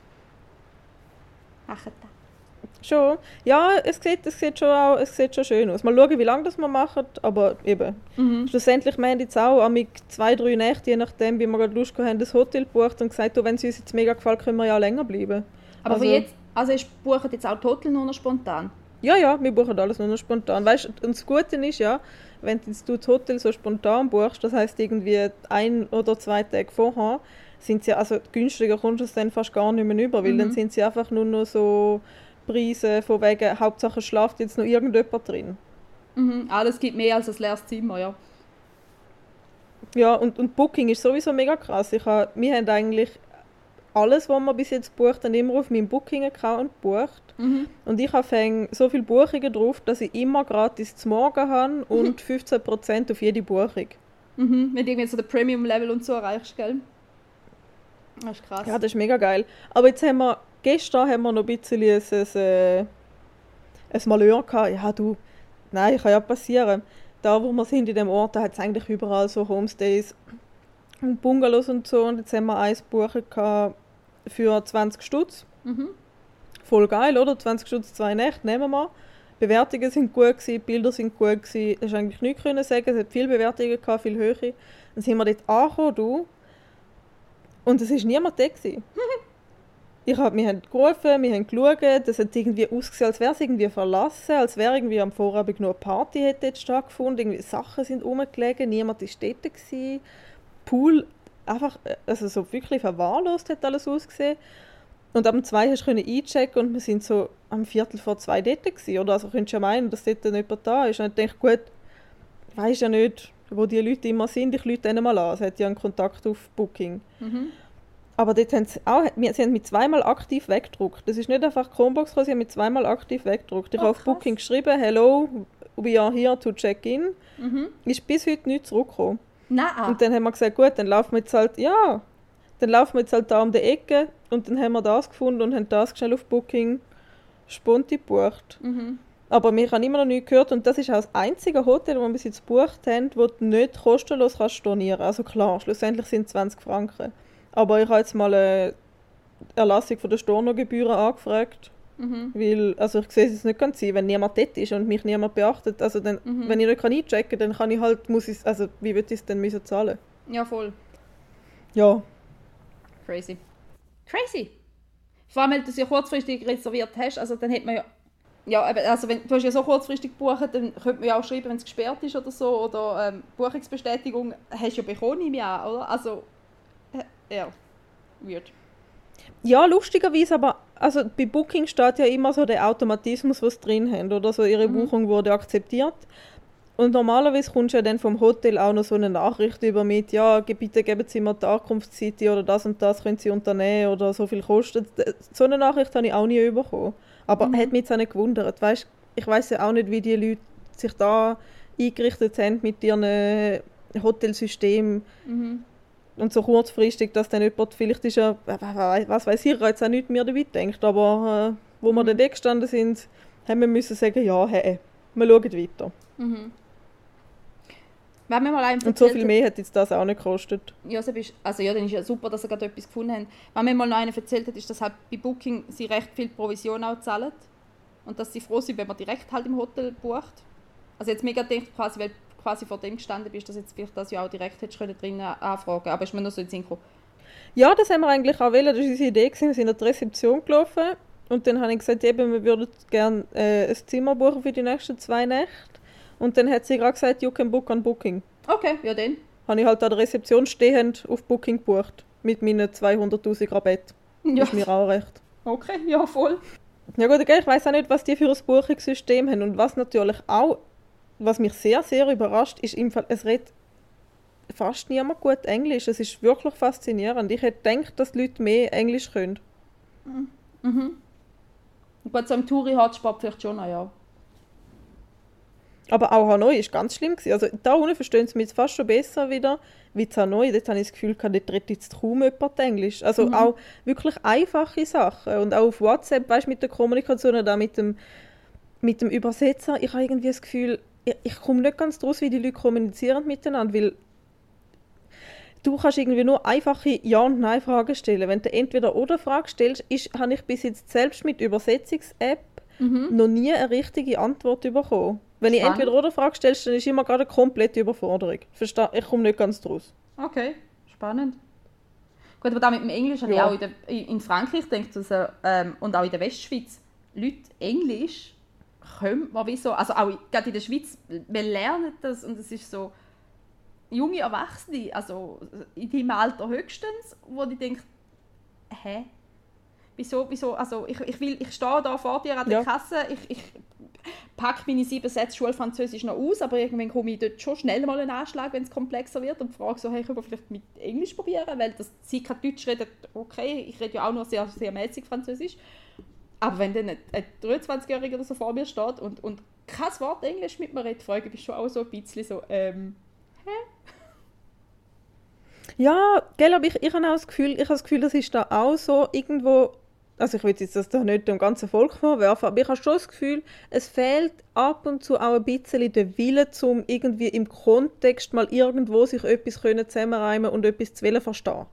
Ach, Schon. Ja, es sieht schon schön aus. Mal schauen, wie lange das wir machen, aber eben. Schlussendlich haben wir jetzt auch am 2-3 Nächte, je nachdem, wie wir gerade Lust haben, das Hotel gebucht und gesagt, wenn es uns jetzt mega gefällt, können wir ja länger bleiben. Aber für jetzt, also ihr bucht jetzt auch die Hotel nur noch spontan? Ja, wir buchen alles nur noch spontan. Weißt, und das Gute ist ja, wenn du das Hotel so spontan buchst, das heisst irgendwie 1 oder 2 Tage vorher, sind sie, also günstiger kommst du es dann fast gar nicht mehr über, weil dann sind sie einfach nur noch so Preise von wegen, Hauptsache schlaft jetzt noch irgendjemand drin. Alles gibt mehr als ein leeres Zimmer, ja. Ja, und Booking ist sowieso mega krass. Wir haben eigentlich alles, was man bis jetzt bucht, dann immer auf meinem Booking-Account bucht. Und ich habe so viele Buchungen drauf, dass ich immer gratis zum Morgen habe und 15% auf jede Buchung. Wenn du irgendwie so den Premium-Level und so erreichst, gell? Das ist krass. Ja, das ist mega geil. Aber jetzt gestern haben wir noch ein bisschen ein Malheur gehabt. Ja, du, nein, kann ja passieren. Da, wo wir sind, in dem Ort, da hat es eigentlich überall so Homestays und Bungalows und so. Und jetzt haben wir eins buchen für 20 Stutz. Voll geil, oder? 20 Stutz, 2 Nächte, nehmen wir. Bewertungen sind gut gewesen, Bilder sind gut gewesen. Es ist eigentlich nichts können sagen. Es hat viele Bewertungen gehabt, viel höher. Dann sind wir dort angekommen, du. Und es war niemand da gewesen. Wir haben gerufen, wir haben geschaut, es hat irgendwie ausgesehen, als wäre es irgendwie verlassen, als wäre irgendwie am Vorabend noch eine Party hätte jetzt stattgefunden, irgendwie Sachen sind rumgelegen, niemand war dort gewesen. Pool, einfach, also so wirklich verwahrlost hat alles ausgesehen. Und am 2 hast du einchecken und wir sind so am 1:45 dort gewesen, oder? Also könntest du ja meinen, dass dort jemand da ist. Und ich denke, gut, ich weiss ja nicht, wo die Leute immer sind, ich rufe denen mal an. Es hat ja einen Kontakt auf Booking. Aber dort haben sie haben mich zweimal aktiv weggedruckt. Das ist nicht einfach Chromebox gekommen, sie haben mich zweimal aktiv weggedruckt. Ich habe auf Booking geschrieben, hello, we are here to check in. Ist bis heute nicht zurückgekommen. Nein. Und dann haben wir gesagt, gut, dann laufen wir jetzt halt, da um die Ecke. Und dann haben wir das gefunden und haben das schnell auf Booking spontan gebucht. Aber wir haben immer noch nichts gehört und das ist auch das einzige Hotel, das wir bis jetzt gebucht haben, wo du nicht kostenlos stornieren kannst. Also klar, schlussendlich sind es 20 Franken. Aber ich habe jetzt mal eine Erlassung von der Stornogebühren angefragt. Weil, also ich sehe es nicht ganz sein, wenn niemand dort ist und mich niemand beachtet. Also dann, wenn ich nicht einchecken kann, dann kann ich halt, also wie würde ich es denn müssen zahlen? Ja, voll. Ja. Crazy. Vor allem, wenn du es ja kurzfristig reserviert hast, also dann hätte man ja, also wenn, du hast ja so kurzfristig gebucht, dann könnte man ja auch schreiben, wenn es gesperrt ist oder so, oder Buchungsbestätigung hast du ja bekommen, nehme ich an, oder? Also, ja, weird. Ja, lustigerweise, aber also bei Booking steht ja immer so der Automatismus, was drin haben, oder so, ihre Buchung wurde akzeptiert. Und normalerweise kommst du ja dann vom Hotel auch noch so eine Nachricht über mit, ja, bitte geben Sie mir die Ankunftszeit oder das und das können Sie unternehmen oder so viel kostet. So eine Nachricht habe ich auch nie bekommen. Aber hat mich jetzt auch nicht gewundert. Weißt, ich weiss ja auch nicht, wie die Leute sich da eingerichtet haben mit ihren Hotelsystemen. Und so kurzfristig, dass dann jemand, vielleicht ist ja, was weiß ich, jetzt auch nicht mehr dabei denkt, aber wo wir dann gestanden sind, haben wir müssen sagen, ja, hey, wir schauen weiter. Wenn wir mal und so viel mehr hat jetzt das auch nicht gekostet. Ja, dann ist ja super, dass sie gerade etwas gefunden haben. Wenn mir mal noch einer erzählt hat, ist, dass halt bei Booking sie recht viel Provision auch zahlen. Und dass sie froh sind, wenn man direkt halt im Hotel bucht. Also jetzt mega gedacht, quasi, weil du quasi vor dem gestanden bist, dass jetzt vielleicht das ja auch direkt hättest drinnen anfragen. Aber ist mir nur so in den Sinn gekommen. Ja, das haben wir eigentlich auch wollen. Das war unsere Idee. Wir sind in die Rezeption gelaufen. Und dann habe ich gesagt, eben, wir würden gerne ein Zimmer buchen für die nächsten 2 Nächte. Und dann hat sie gerade gesagt, you can book on Booking. Okay, ja dann. Habe ich halt an der Rezeption stehend auf Booking gebucht. Mit meinen 200'000 Rabatt. Ja. Ist mir auch recht. Okay, ja voll. Ja gut, okay, ich weiss auch nicht, was die für ein Buchungssystem haben. Und was natürlich auch, was mich sehr, sehr überrascht, ist im Fall, es redet fast niemand gut Englisch. Es ist wirklich faszinierend. Ich hätte gedacht, dass die Leute mehr Englisch können. Gut, so im Touri-Hotspot vielleicht schon, ja. Aber auch Hanoi war ganz schlimm. Also da unten verstehen sie mich jetzt fast schon besser wieder, wie in Hanoi. Dort habe ich das Gefühl, dort redet jetzt kaum jemand Englisch. Also auch wirklich einfache Sachen. Und auch auf WhatsApp, weißt, mit der Kommunikation oder auch mit dem Übersetzer. Ich habe irgendwie das Gefühl, ich komme nicht ganz draus, wie die Leute kommunizieren miteinander, weil du kannst irgendwie nur einfache Ja- und Nein-Fragen stellen. Wenn du Entweder-Oder-Frage stellst, habe ich bis jetzt selbst mit Übersetzungs-App noch nie eine richtige Antwort bekommen. Wenn ich Entweder-Oder-Frage stelle, dann ist immer gerade eine komplette Überforderung. Ich komme nicht ganz draus. Okay, spannend. Gut, aber da mit dem Englisch habe ich auch in Frankreich gedacht, also, und auch in der Westschweiz, Leute Englisch können man wie so, also auch gerade in der Schweiz, wir lernen das und es ist so, junge Erwachsene, also in deinem Alter höchstens, wo ich denke, wieso, also ich stehe da vor dir an der Kasse, packe meine 7 Sätze Schulfranzösisch noch aus, aber irgendwann komme ich dort schon schnell mal einen Anschlag, wenn es komplexer wird und frage so, hey, können wir vielleicht mit Englisch probieren, weil sie kein Deutsch redet, okay, ich rede ja auch nur sehr, sehr mäßig Französisch. Aber wenn dann ein 23-Jähriger so vor mir steht und kein Wort Englisch mit mir redet, frage ich mich schon auch so ein bisschen so, hä? Ja, gell, aber ich habe auch das Gefühl, das ist da auch so irgendwo, also ich will jetzt das da nicht dem ganzen Volk vorwerfen, aber ich habe schon das Gefühl, es fehlt ab und zu auch ein bisschen der Wille, um irgendwie im Kontext mal irgendwo sich etwas zusammenreimen und etwas zu verstehen.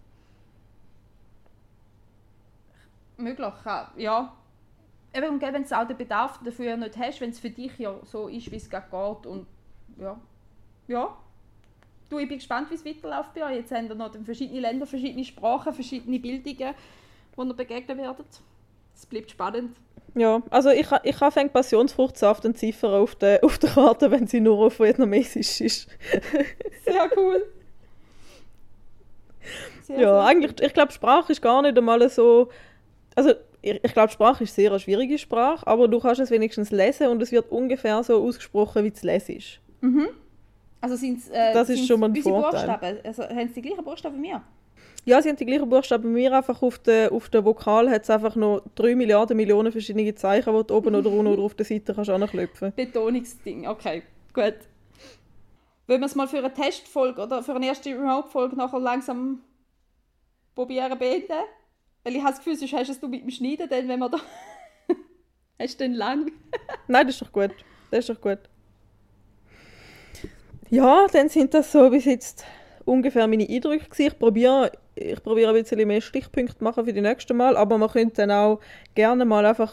Möglich, ja. Eben, wenn du auch den Bedarf dafür nicht hast, wenn es für dich ja so ist, wie es gerade geht und ja. Du, ich bin gespannt, wie es weiterläuft bei euch. Jetzt haben wir noch verschiedene Länder, verschiedene Sprachen, verschiedene Bildungen, die ihr begegnen werdet. Es bleibt spannend. Ja, also ich habe Passionsfruchtsaft und Ziffern auf der Karte, wenn sie nur auf Vietnamesisch ist. Sehr cool. Sehr eigentlich, ich glaube, Sprache ist gar nicht einmal so... Also ich glaube, Sprache ist sehr eine schwierige Sprache, aber du kannst es wenigstens lesen und es wird ungefähr so ausgesprochen, wie es lesen ist. Mhm. Also das ist schon mal ein Vorteil. Buchstaben? Also, haben sie die gleichen Buchstaben wie mir? Ja, sie haben die gleichen Buchstaben wie mir, einfach auf der Vokal hat es einfach noch 3 Millionen verschiedene Zeichen, die du oben oder unten oder auf der Seite kannst anklopfen. Betonungsding, okay, gut. Wollen wir es mal für eine Testfolge oder für eine erste Remote-Folge nachher langsam probieren beenden? Weil ich habe das Gefühl, sonst hast du mit dem Schneiden, dann, wenn wir da... hast du dann lang? Nein, das ist doch gut. Ja, dann sind das so bis jetzt ungefähr meine Eindrücke gewesen. Ich probiere ein bisschen mehr Stichpunkte machen für die nächsten Mal, aber man könnte dann auch gerne mal einfach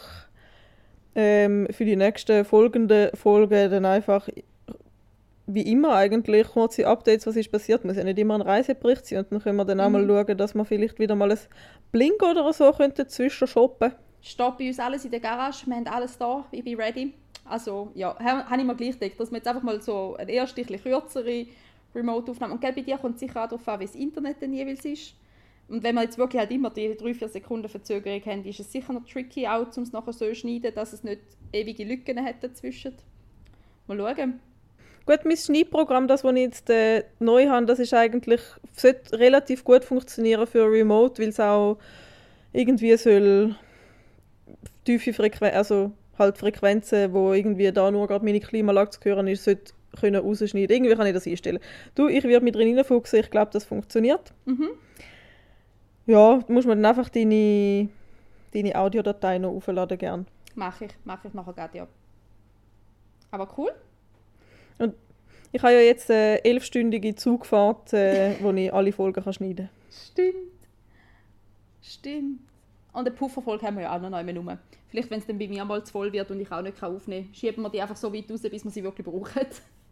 für die nächsten folgenden Folgen dann einfach wie immer eigentlich kurze Updates, was ist passiert. Muss ja nicht immer ein Reisebericht sein und dann können wir dann auch mal schauen, dass wir vielleicht wieder mal ein Blink oder so dazwischen shoppen. Steht bei uns alles in der Garage, wir haben alles da, ich bin ready. Also ja, habe ich mir gleich gedacht, dass wir jetzt einfach mal so eine erste, ein bisschen kürzere Remote-Aufnahme. Und bei dir kommt es sicher auch darauf an, wie das Internet dann jeweils ist. Und wenn wir jetzt wirklich halt immer die 3-4 Sekunden Verzögerung haben, ist es sicher noch tricky, auch um es nachher so zu schneiden, dass es nicht ewige Lücken hat dazwischen. Mal schauen. Gut, mein Schneidprogramm, das ich jetzt neu habe, das ist eigentlich, sollte relativ gut funktionieren für Remote, weil es auch irgendwie soll tiefe Frequenzen, also halt Frequenzen, wo irgendwie da nur gerade meine Klimaanlage zu hören ist, sollte können rausschneiden. Irgendwie kann ich das einstellen. Du, ich werde mit drin reinfuchsen, ich glaube, das funktioniert. Mhm. Ja, du musst mir dann einfach deine Audiodatei noch aufladen, gern. Mache ich nachher gerade, ja. Aber cool. Und ich habe ja jetzt eine 11-stündige Zugfahrt, wo ich alle Folgen schneiden kann. Stimmt. Und eine Pufferfolge haben wir ja auch noch rum. Vielleicht, wenn es dann bei mir mal zu voll wird und ich auch nicht aufnehmen kann, schieben wir die einfach so weit raus, bis wir sie wirklich brauchen.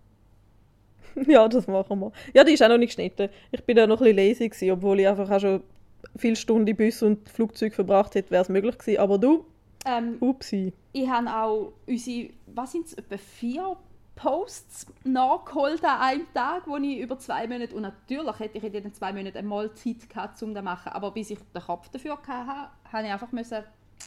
Ja, das machen wir. Ja, die ist auch noch nicht geschnitten. Ich bin da noch ein bisschen lazy gewesen, obwohl ich einfach auch schon viele Stunden in Bus und Flugzeug verbracht hätte, wäre es möglich gewesen. Aber du, upsi. Ich habe auch unsere, was sind es, etwa 4 Posts nachgeholt an einem Tag, wo ich über 2 Monate, und natürlich hätte ich in diesen 2 Monaten einmal Zeit gehabt, um das zu machen, aber bis ich den Kopf dafür hatte, habe ich einfach müssen.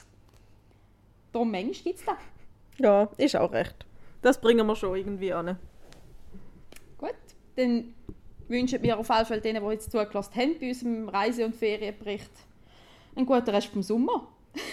Darum manchmal gibt es das. Ja, ist auch recht. Das bringen wir schon irgendwie an. Gut, dann wünschen wir auf jeden Fall denen, die jetzt zugelassen haben, bei unserem Reise- und Ferienbericht einen guten Rest vom Sommer.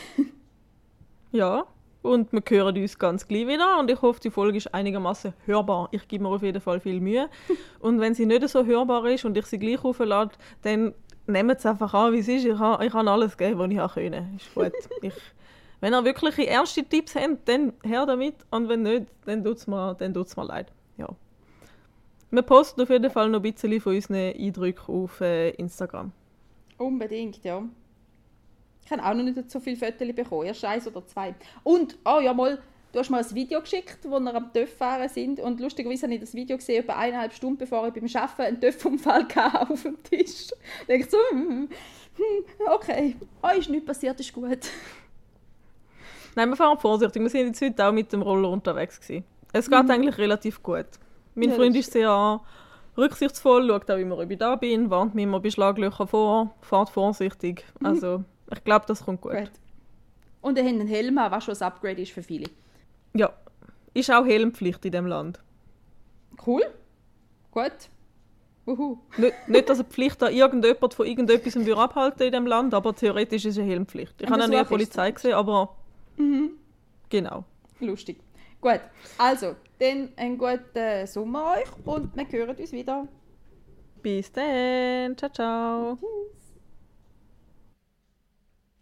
Ja, und wir hören uns ganz gleich wieder und ich hoffe, die Folge ist einigermaßen hörbar. Ich gebe mir auf jeden Fall viel Mühe. Und wenn sie nicht so hörbar ist und ich sie gleich auflade, dann nehmt es einfach an, wie es ist. Ich kann alles geben, was ich können. Ist gut. Wenn ihr wirklich ernste Tipps habt, dann her damit. Und wenn nicht, dann tut's mir leid. Ja. Wir posten auf jeden Fall noch ein bisschen von unseren Eindrücken auf Instagram. Unbedingt, ja. Ich habe auch noch nicht so viele Fotos bekommen, erst 1 oder 2. Und, du hast mir ein Video geschickt, wo wir am TÜV fahren sind. Und lustigerweise habe ich das Video gesehen, etwa 1,5 Stunden bevor ich beim Arbeiten einen TÜV-Unfall auf dem Tisch. Da denke ich so, okay, ist nichts passiert, ist gut. Nein, wir fahren vorsichtig. Wir sind jetzt heute auch mit dem Roller unterwegs gewesen. Es geht eigentlich relativ gut. Mein Freund ist sehr rücksichtsvoll, schaut auch immer, ob ich da bin, warnt mich immer bei Schlaglöchern vor, fährt vorsichtig. Also, ich glaube, das kommt gut. Und er hat einen Helm, was schon ein Upgrade ist für viele. Ja, ist auch Helmpflicht in diesem Land. Cool. Gut. Nicht, dass eine Pflicht an irgendjemand von irgendetwas abhalten in diesem Land, aber theoretisch ist es eine Helmpflicht. Ich habe noch nie eine Polizei gesehen, aber genau. Lustig. Gut, also, dann einen guten Sommer euch und wir hören uns wieder. Bis dann. Ciao, ciao.